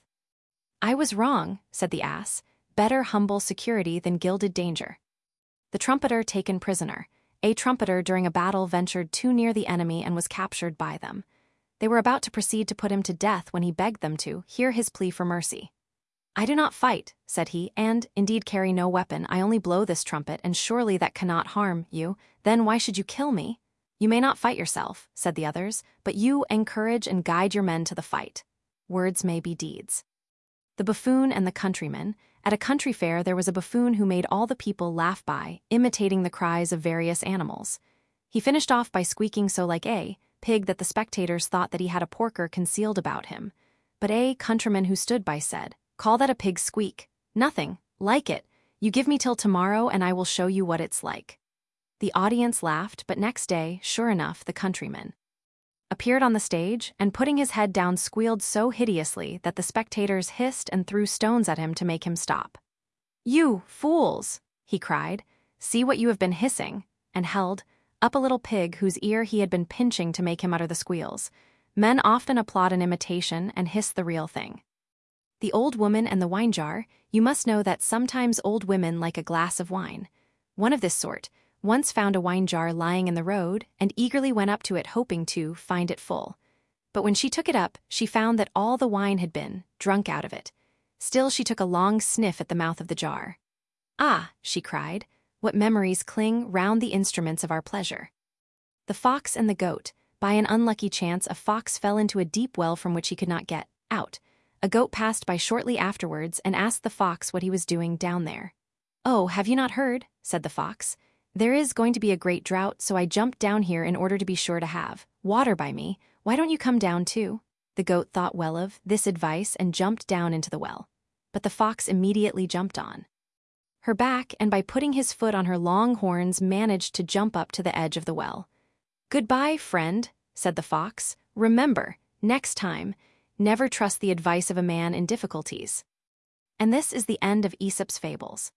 "I was wrong," said the ass, "better humble security than gilded danger." The trumpeter taken prisoner. A trumpeter during a battle ventured too near the enemy and was captured by them. They were about to proceed to put him to death when he begged them to hear his plea for mercy. "I do not fight," said he, "and indeed carry no weapon. I only blow this trumpet, and surely that cannot harm you. Then why should you kill me?" "You may not fight yourself," said the others, "but you encourage and guide your men to the fight. Words may be deeds." The buffoon and the countryman. At a country fair there was a buffoon who made all the people laugh by imitating the cries of various animals. He finished off by squeaking so like a pig that the spectators thought that he had a porker concealed about him. But a countryman who stood by said, "Call that a pig's squeak? Nothing like it. You give me till tomorrow and I will show you what it's like." The audience laughed, but next day, sure enough, the countryman appeared on the stage and, putting his head down, squealed so hideously that the spectators hissed and threw stones at him to make him stop. "You fools," he cried, "see what you have been hissing," and held up a little pig whose ear he had been pinching to make him utter the squeals. Men often applaud an imitation and hiss the real thing. The old woman and the wine jar. You must know that sometimes old women like a glass of wine. One of this sort once found a wine jar lying in the road and eagerly went up to it hoping to find it full. But when she took it up, she found that all the wine had been drunk out of it. Still she took a long sniff at the mouth of the jar. "Ah," she cried, "what memories cling round the instruments of our pleasure." The fox and the goat. By an unlucky chance, a fox fell into a deep well from which he could not get out. A goat passed by shortly afterwards and asked the fox what he was doing down there. "Oh, have you not heard?" said the fox. "There is going to be a great drought, so I jumped down here in order to be sure to have water by me. Why don't you come down too?" The goat thought well of this advice and jumped down into the well. But the fox immediately jumped on her back and by putting his foot on her long horns managed to jump up to the edge of the well. "Goodbye, friend," said the fox. "Remember, next time, never trust the advice of a man in difficulties." And this is the end of Aesop's Fables.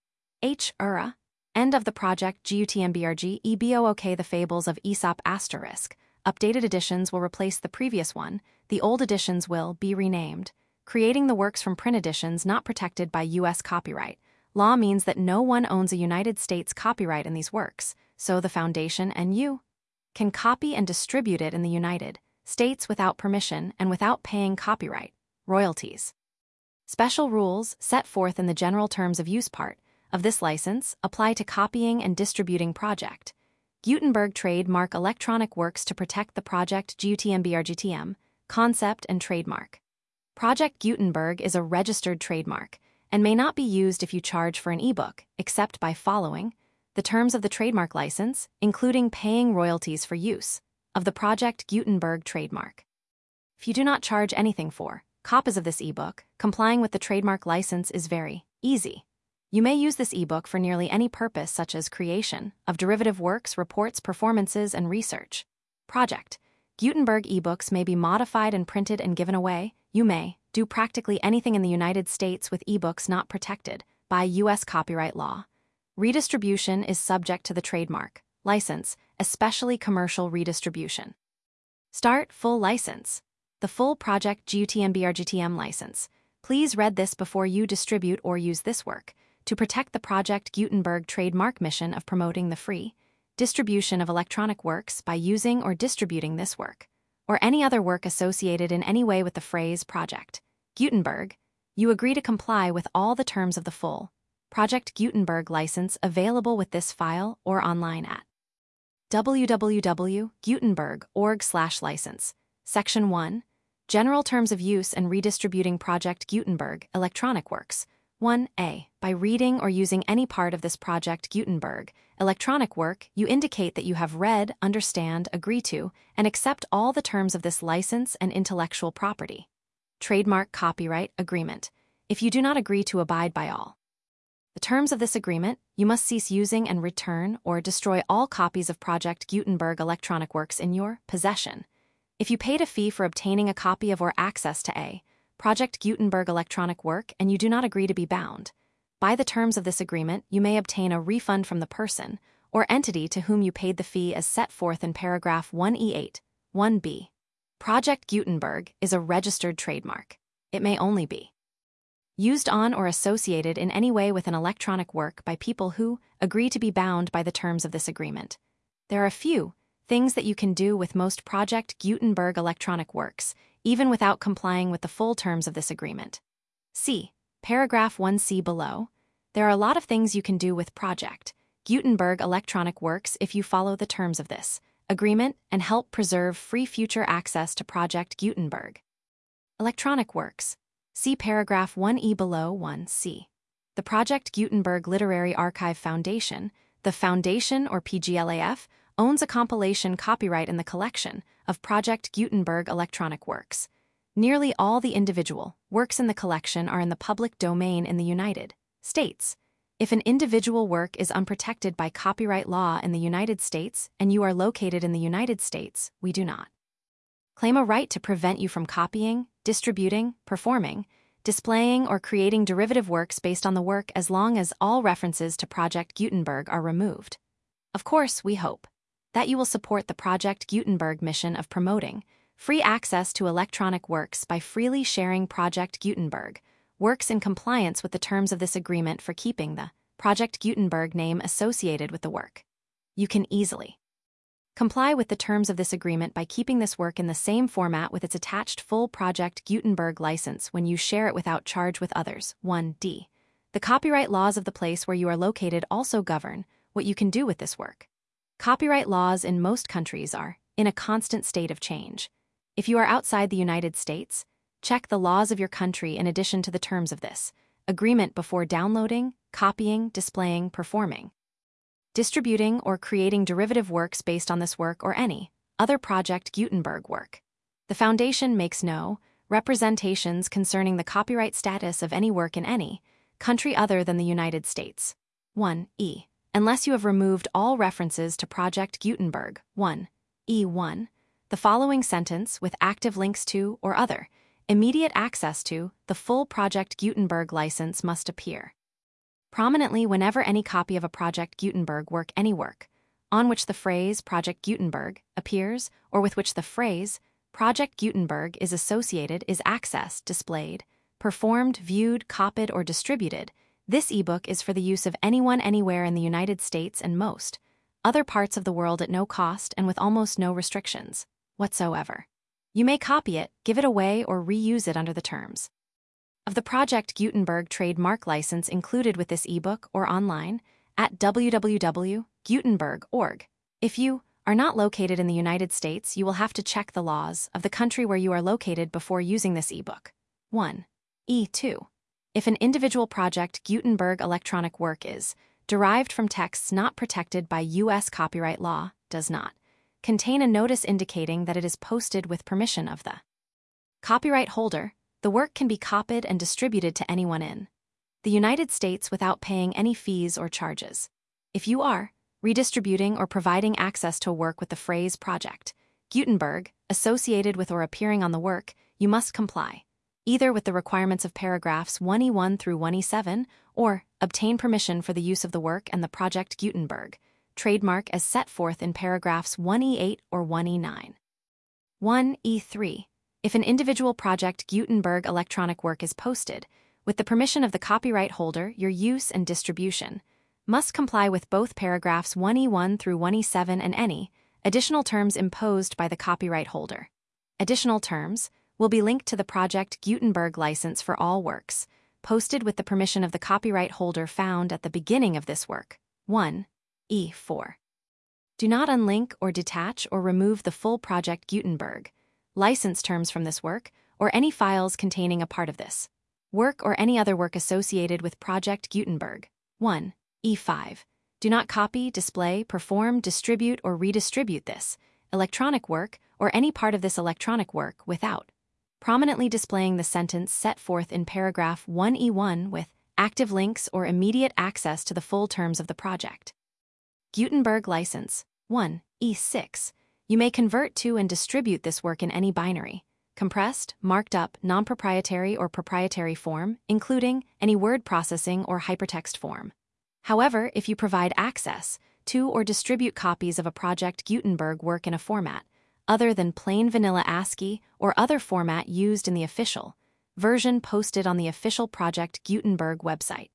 Ura. End of the project GUTMBRG EBOOK The Fables of Aesop ***. Updated editions will replace the previous one, the old editions will be renamed. Creating the works from print editions not protected by U.S. copyright law means that no one owns a United States copyright in these works, so the Foundation and you can copy and distribute it in the United States without permission and without paying copyright royalties. Special rules set forth in the General Terms of Use part of this license apply to copying and distributing Project Gutenberg trademark electronic works to protect the Project GUTMBRGTM concept and trademark. Project Gutenberg is a registered trademark and may not be used if you charge for an ebook, except by following the terms of the trademark license, including paying royalties for use of the Project Gutenberg trademark. If you do not charge anything for copies of this ebook, complying with the trademark license is very easy. You may use this ebook for nearly any purpose such as creation of derivative works, reports, performances, and research. Project Gutenberg ebooks may be modified and printed and given away. You may do practically anything in the United States with ebooks not protected by U.S. copyright law. Redistribution is subject to the trademark license, especially commercial redistribution. Start full license. The full Project GUTMBRGTM license. Please read this before you distribute or use this work to protect the Project Gutenberg trademark mission of promoting the free distribution of electronic works by using or distributing this work, or any other work associated in any way with the phrase Project Gutenberg. You agree to comply with all the terms of the full Project Gutenberg license available with this file or online at www.gutenberg.org/license. Section 1. General Terms of Use and Redistributing Project Gutenberg Electronic Works. 1a. By reading or using any part of this Project Gutenberg electronic work, you indicate that you have read, understand, agree to, and accept all the terms of this license and intellectual property. Trademark Copyright Agreement. If you do not agree to abide by all the terms of this agreement, you must cease using and return or destroy all copies of Project Gutenberg electronic works in your possession. If you paid a fee for obtaining a copy of or access to a Project Gutenberg electronic work and you do not agree to be bound by the terms of this agreement, you may obtain a refund from the person or entity to whom you paid the fee as set forth in paragraph 1E8, 1b. Project Gutenberg is a registered trademark. It may only be used on or associated in any way with an electronic work by people who agree to be bound by the terms of this agreement. There are a few things that you can do with most Project Gutenberg electronic works, even without complying with the full terms of this agreement. See paragraph 1c below. There are a lot of things you can do with Project Gutenberg electronic works if you follow the terms of this agreement and help preserve free future access to Project Gutenberg electronic works. See paragraph 1e below 1c. The Project Gutenberg Literary Archive Foundation, the Foundation or PGLAF, owns a compilation copyright in the collection of Project Gutenberg electronic works. Nearly all the individual works in the collection are in the public domain in the United States. If an individual work is unprotected by copyright law in the United States and you are located in the United States, we do not claim a right to prevent you from copying, distributing, performing, displaying, or creating derivative works based on the work as long as all references to Project Gutenberg are removed. Of course, we hope that you will support the Project Gutenberg mission of promoting free access to electronic works by freely sharing Project Gutenberg works in compliance with the terms of this agreement for keeping the Project Gutenberg name associated with the work. You can easily comply with the terms of this agreement by keeping this work in the same format with its attached full Project Gutenberg license when you share it without charge with others. 1d. The copyright laws of the place where you are located also govern what you can do with this work. Copyright laws in most countries are in a constant state of change. If you are outside the United States, check the laws of your country in addition to the terms of this agreement before downloading, copying, displaying, performing, distributing, or creating derivative works based on this work or any other Project Gutenberg work. The Foundation makes no representations concerning the copyright status of any work in any country other than the United States. 1e. Unless you have removed all references to Project Gutenberg. 1e1. The following sentence with active links to or other immediate access to the full Project Gutenberg license must appear prominently whenever any copy of a Project Gutenberg work, any work on which the phrase Project Gutenberg appears or with which the phrase Project Gutenberg is associated is accessed, displayed, performed, viewed, copied, or distributed. This ebook is for the use of anyone anywhere in the United States and most other parts of the world at no cost and with almost no restrictions whatsoever. You may copy it, give it away, or reuse it under the terms of the Project Gutenberg trademark license included with this ebook or online at www.gutenberg.org. If you are not located in the United States, you will have to check the laws of the country where you are located before using this ebook. 1e2. If an individual Project Gutenberg electronic work is derived from texts not protected by U.S. copyright law, does not contain a notice indicating that it is posted with permission of the copyright holder, the work can be copied and distributed to anyone in the United States without paying any fees or charges. If you are redistributing or providing access to a work with the phrase Project Gutenberg associated with or appearing on the work, you must comply either with the requirements of paragraphs 1e1 through 1e7 or obtain permission for the use of the work and the Project Gutenberg trademark as set forth in paragraphs 1e8 or 1e9. 1e3. If an individual Project Gutenberg electronic work is posted, with the permission of the copyright holder, your use and distribution must comply with both paragraphs 1e1 through 1e7 and any additional terms imposed by the copyright holder. Additional terms will be linked to the Project Gutenberg license for all works, posted with the permission of the copyright holder found at the beginning of this work. 1e4. Do not unlink or detach or remove the full Project Gutenberg license terms from this work or any files containing a part of this work or any other work associated with Project Gutenberg. 1e5. Do not copy, display, perform, distribute, or redistribute this electronic work or any part of this electronic work without prominently displaying the sentence set forth in paragraph 1e1 with active links or immediate access to the full terms of the Project Gutenberg license. 1e6. You may convert to and distribute this work in any binary, compressed, marked up, non-proprietary or proprietary form, including any word processing or hypertext form. However, if you provide access to or distribute copies of a Project Gutenberg work in a format other than plain vanilla ASCII or other format used in the official version posted on the official Project Gutenberg website,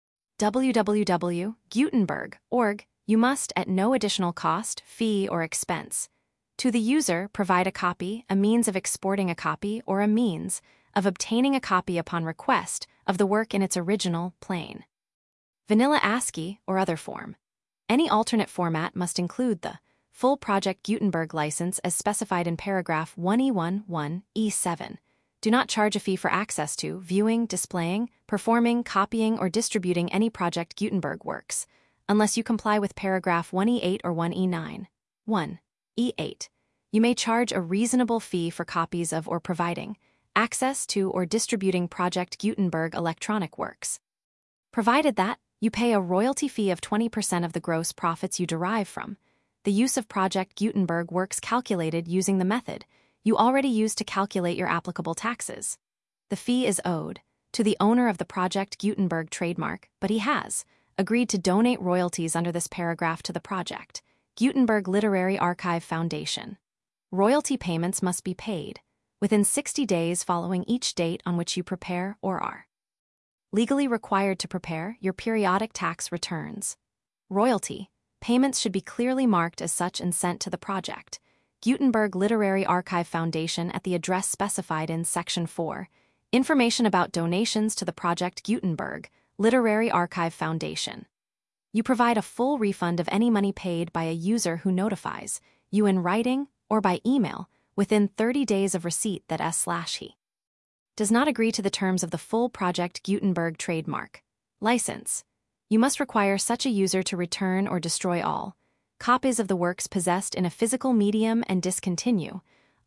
www.gutenberg.org, you must, at no additional cost, fee, or expense, to the user provide a copy, a means of exporting a copy, or a means of obtaining a copy upon request of the work in its original, plain vanilla ASCII or other form. Any alternate format must include the full Project Gutenberg license as specified in paragraph 1e1, 1e7. Do not charge a fee for access to, viewing, displaying, performing, copying, or distributing any Project Gutenberg works, unless you comply with paragraph 1e8 or 1e9. 1e8. You may charge a reasonable fee for copies of or providing access to or distributing Project Gutenberg electronic works, provided that you pay a royalty fee of 20% of the gross profits you derive from the use of Project Gutenberg works calculated using the method you already used to calculate your applicable taxes. The fee is owed to the owner of the Project Gutenberg trademark, but he has agreed to donate royalties under this paragraph to the Project Gutenberg Literary Archive Foundation. Royalty payments must be paid within 60 days following each date on which you prepare or are legally required to prepare your periodic tax returns. Royalty payments should be clearly marked as such and sent to the Project Gutenberg Literary Archive Foundation at the address specified in Section 4. Information about donations to the Project Gutenberg Literary Archive Foundation. You provide a full refund of any money paid by a user who notifies you in writing or by email within 30 days of receipt that S/he does not agree to the terms of the full Project Gutenberg trademark license. You must require such a user to return or destroy all copies of the works possessed in a physical medium and discontinue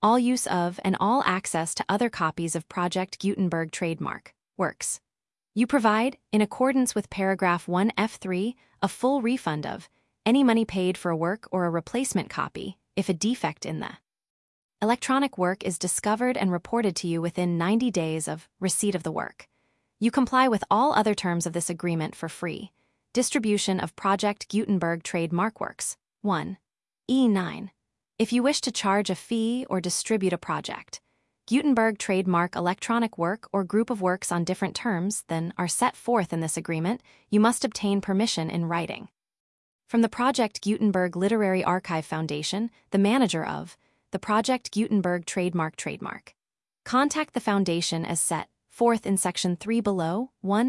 all use of and all access to other copies of Project Gutenberg trademark works. You provide, in accordance with paragraph 1F3, a full refund of any money paid for a work or a replacement copy if a defect in the electronic work is discovered and reported to you within 90 days of receipt of the work. You comply with all other terms of this agreement for free distribution of Project Gutenberg trademark works. 1. E9. If you wish to charge a fee or distribute a Project Gutenberg trademark electronic work or group of works on different terms than are set forth in this agreement, you must obtain permission in writing from the Project Gutenberg Literary Archive Foundation, the manager of the Project Gutenberg trademark. Contact the foundation as set forth in Section 3 below,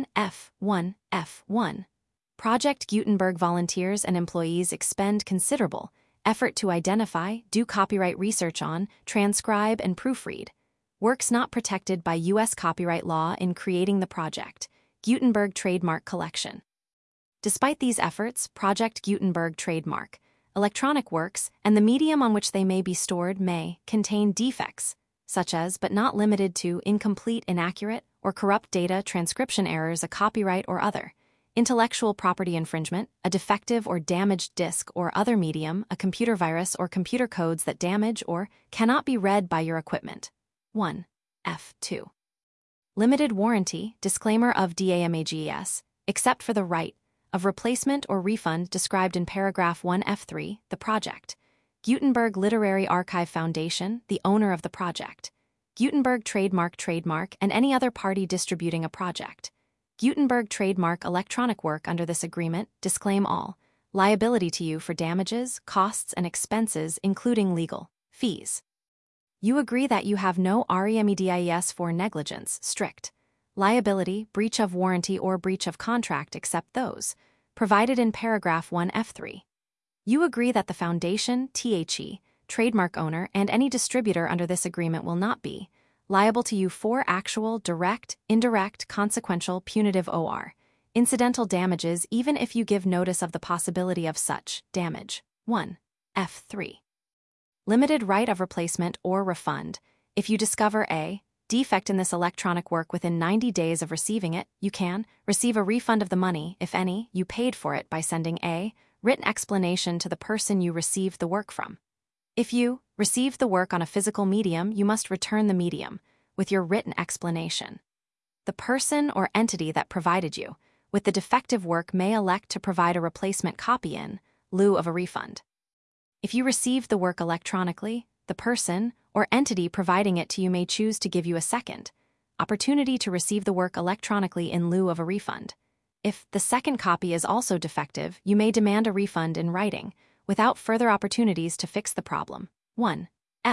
1F1F1. Project Gutenberg volunteers and employees expend considerable effort to identify, do copyright research on, transcribe, and proofread works not protected by U.S. copyright law in creating the Project Gutenberg trademark collection. Despite these efforts, Project Gutenberg trademark electronic works and the medium on which they may be stored may contain defects, such as but not limited to incomplete, inaccurate, or corrupt data, transcription errors, a copyright or other intellectual property infringement, a defective or damaged disk or other medium, a computer virus, or computer codes that damage or cannot be read by your equipment. 1. F2. Limited warranty, disclaimer of DAMAGES, except for the right of replacement or refund described in paragraph 1F3, the Project Gutenberg Literary Archive Foundation, the owner of the Project Gutenberg trademark, and any other party distributing a Project Gutenberg trademark electronic work under this agreement disclaim all liability to you for damages, costs, and expenses, including legal fees. You agree that you have no REMEDIES for negligence, strict liability, breach of warranty, or breach of contract except those provided in paragraph 1F3. You agree that the foundation, THE, trademark owner, and any distributor under this agreement will not be liable to you for actual, direct, indirect, consequential, punitive or incidental damages even if you give notice of the possibility of such damage. 1. F3. Limited right of replacement or refund. If you discover a defect in this electronic work within 90 days of receiving it, you can receive a refund of the money, if any, you paid for it by sending a written explanation to the person you received the work from. If you received the work on a physical medium, you must return the medium with your written explanation. The person or entity that provided you with the defective work may elect to provide a replacement copy in lieu of a refund. If you received the work electronically, the person or entity providing it to you may choose to give you a second opportunity to receive the work electronically in lieu of a refund. If the second copy is also defective, you may demand a refund in writing, without further opportunities to fix the problem. 1.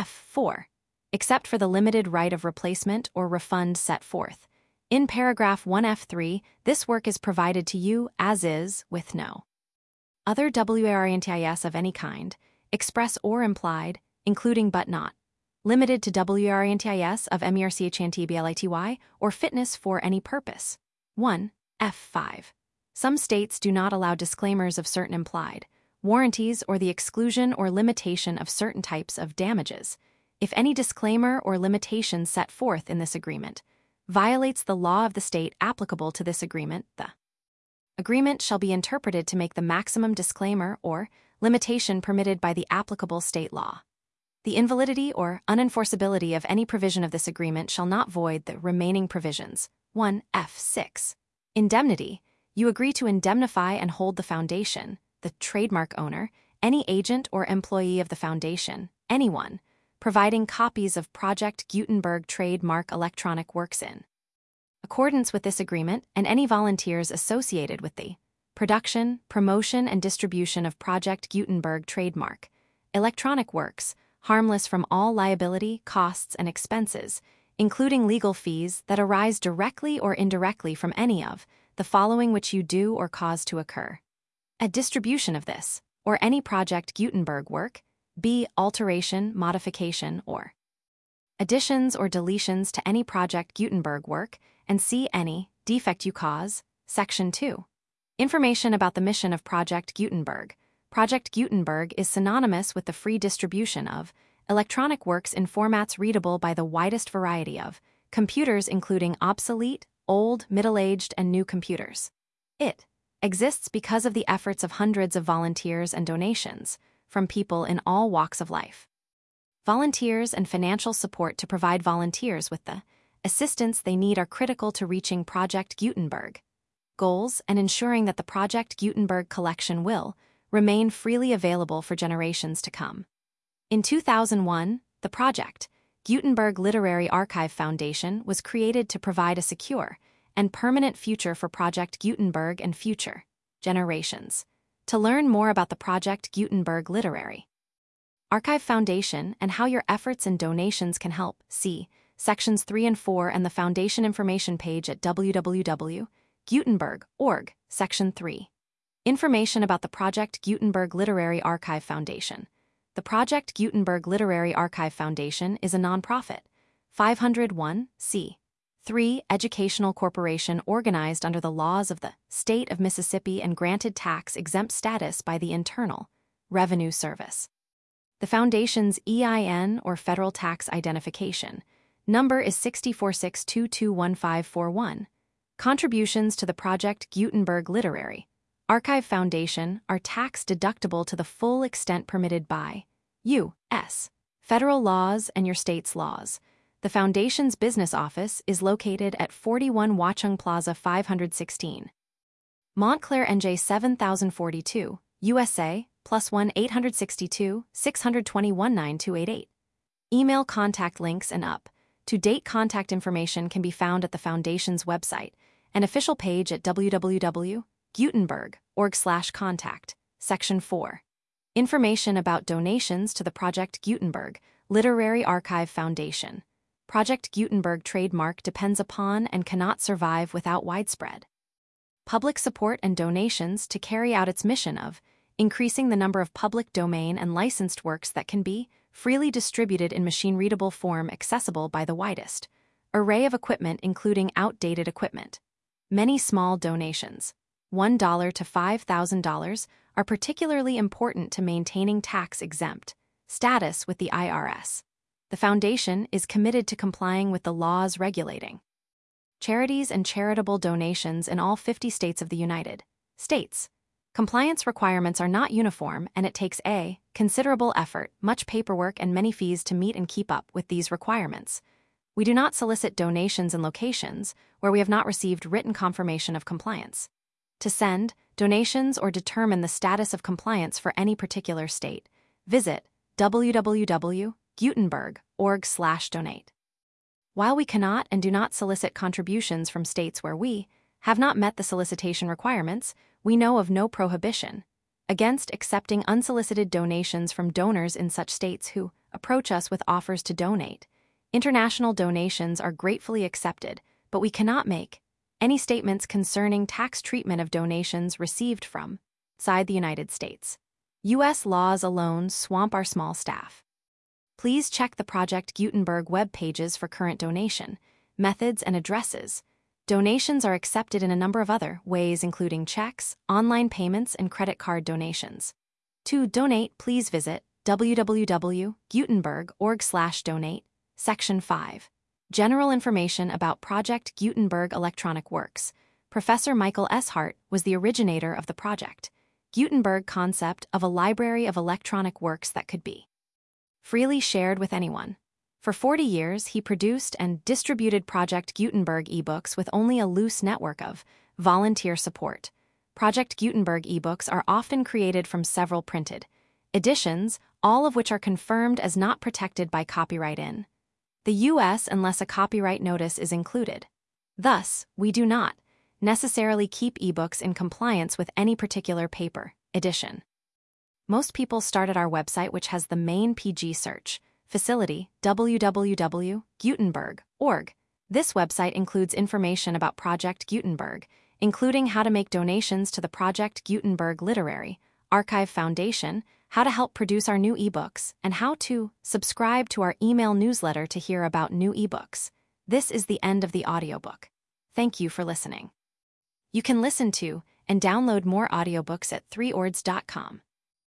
F4. Except for the limited right of replacement or refund set forth in paragraph 1F3, this work is provided to you as is, with no other WRNTIS of any kind, express or implied, including but not limited to WRNTIS of MERCHANTBLITY, or fitness for any purpose. 1. F5. Some states do not allow disclaimers of certain implied warranties or the exclusion or limitation of certain types of damages. If any disclaimer or limitation set forth in this agreement violates the law of the state applicable to this agreement, the agreement shall be interpreted to make the maximum disclaimer or limitation permitted by the applicable state law. The invalidity or unenforceability of any provision of this agreement shall not void the remaining provisions. 1. F6. Indemnity. You agree to indemnify and hold the foundation, the trademark owner, any agent or employee of the foundation, anyone, providing copies of Project Gutenberg trademark electronic works in accordance with this agreement, and any volunteers associated with the production, promotion, and distribution of Project Gutenberg trademark electronic works, harmless from all liability, costs, and expenses, including legal fees that arise directly or indirectly from any of the following which you do or cause to occur: a distribution of this, or any Project Gutenberg work, b. alteration, modification, or additions or deletions to any Project Gutenberg work, and c. any defect you cause. Section 2. Information about the mission of Project Gutenberg. Project Gutenberg is synonymous with the free distribution of electronic works in formats readable by the widest variety of computers, including obsolete, old, middle-aged, and new computers. It exists because of the efforts of hundreds of volunteers and donations from people in all walks of life. Volunteers and financial support to provide volunteers with the assistance they need are critical to reaching Project Gutenberg goals and ensuring that the Project Gutenberg collection will remain freely available for generations to come. In 2001, the Project Gutenberg Literary Archive Foundation was created to provide a secure and permanent future for Project Gutenberg and future generations. To learn more about the Project Gutenberg Literary Archive Foundation and how your efforts and donations can help, see Sections 3 and 4 and the Foundation information page at www.gutenberg.org, Section 3. Information about the Project Gutenberg Literary Archive Foundation. The Project Gutenberg Literary Archive Foundation is a nonprofit, 501(c)(3) educational corporation organized under the laws of the State of Mississippi and granted tax-exempt status by the Internal Revenue Service. The Foundation's EIN, or Federal Tax Identification number, is 646221541. Contributions to the Project Gutenberg Literary Archive Foundation are tax-deductible to the full extent permitted by U.S. federal laws and your state's laws. The Foundation's business office is located at 41 Watchung Plaza 516, Montclair, NJ 7042, USA, +1 862 621 9288. Email contact links and up-to-date contact information can be found at the Foundation's website and official page at www.gutenberg.org/contact, Section 4. Information about donations to the Project Gutenberg Literary Archive Foundation. Project Gutenberg trademark depends upon and cannot survive without widespread public support and donations to carry out its mission of increasing the number of public domain and licensed works that can be freely distributed in machine-readable form accessible by the widest array of equipment, including outdated equipment. Many small donations, $1 to $5,000, are particularly important to maintaining tax-exempt status with the IRS. The Foundation is committed to complying with the laws regulating charities and charitable donations in all 50 states of the United States. Compliance requirements are not uniform, and it takes a considerable effort, much paperwork, and many fees to meet and keep up with these requirements. We do not solicit donations in locations where we have not received written confirmation of compliance. To send donations or determine the status of compliance for any particular state, visit www.gutenberg.org/donate. While we cannot and do not solicit contributions from states where we have not met the solicitation requirements, we know of no prohibition against accepting unsolicited donations from donors in such states who approach us with offers to donate. International donations are gratefully accepted, but we cannot make any statements concerning tax treatment of donations received from outside the United States. U.S. laws alone swamp our small staff. Please check the Project Gutenberg web pages for current donation methods and addresses. Donations are accepted in a number of other ways, including checks, online payments, and credit card donations. To donate, please visit www.gutenberg.org/donate, Section 5. General information about Project Gutenberg electronic works. Professor Michael S. Hart was the originator of the Project Gutenberg concept of a library of electronic works that could be freely shared with anyone. For 40 years, he produced and distributed Project Gutenberg ebooks with only a loose network of volunteer support. Project Gutenberg ebooks are often created from several printed editions, all of which are confirmed as not protected by copyright in the U.S. unless a copyright notice is included. Thus, we do not necessarily keep ebooks in compliance with any particular paper edition. Most people start at our website, which has the main PG search facility, www.gutenberg.org. This website includes information about Project Gutenberg, including how to make donations to the Project Gutenberg Literary Archive Foundation, how to help produce our new ebooks, and how to subscribe to our email newsletter to hear about new ebooks. This is the end of the audiobook. Thank you for listening. You can listen to and download more audiobooks at 3ords.com.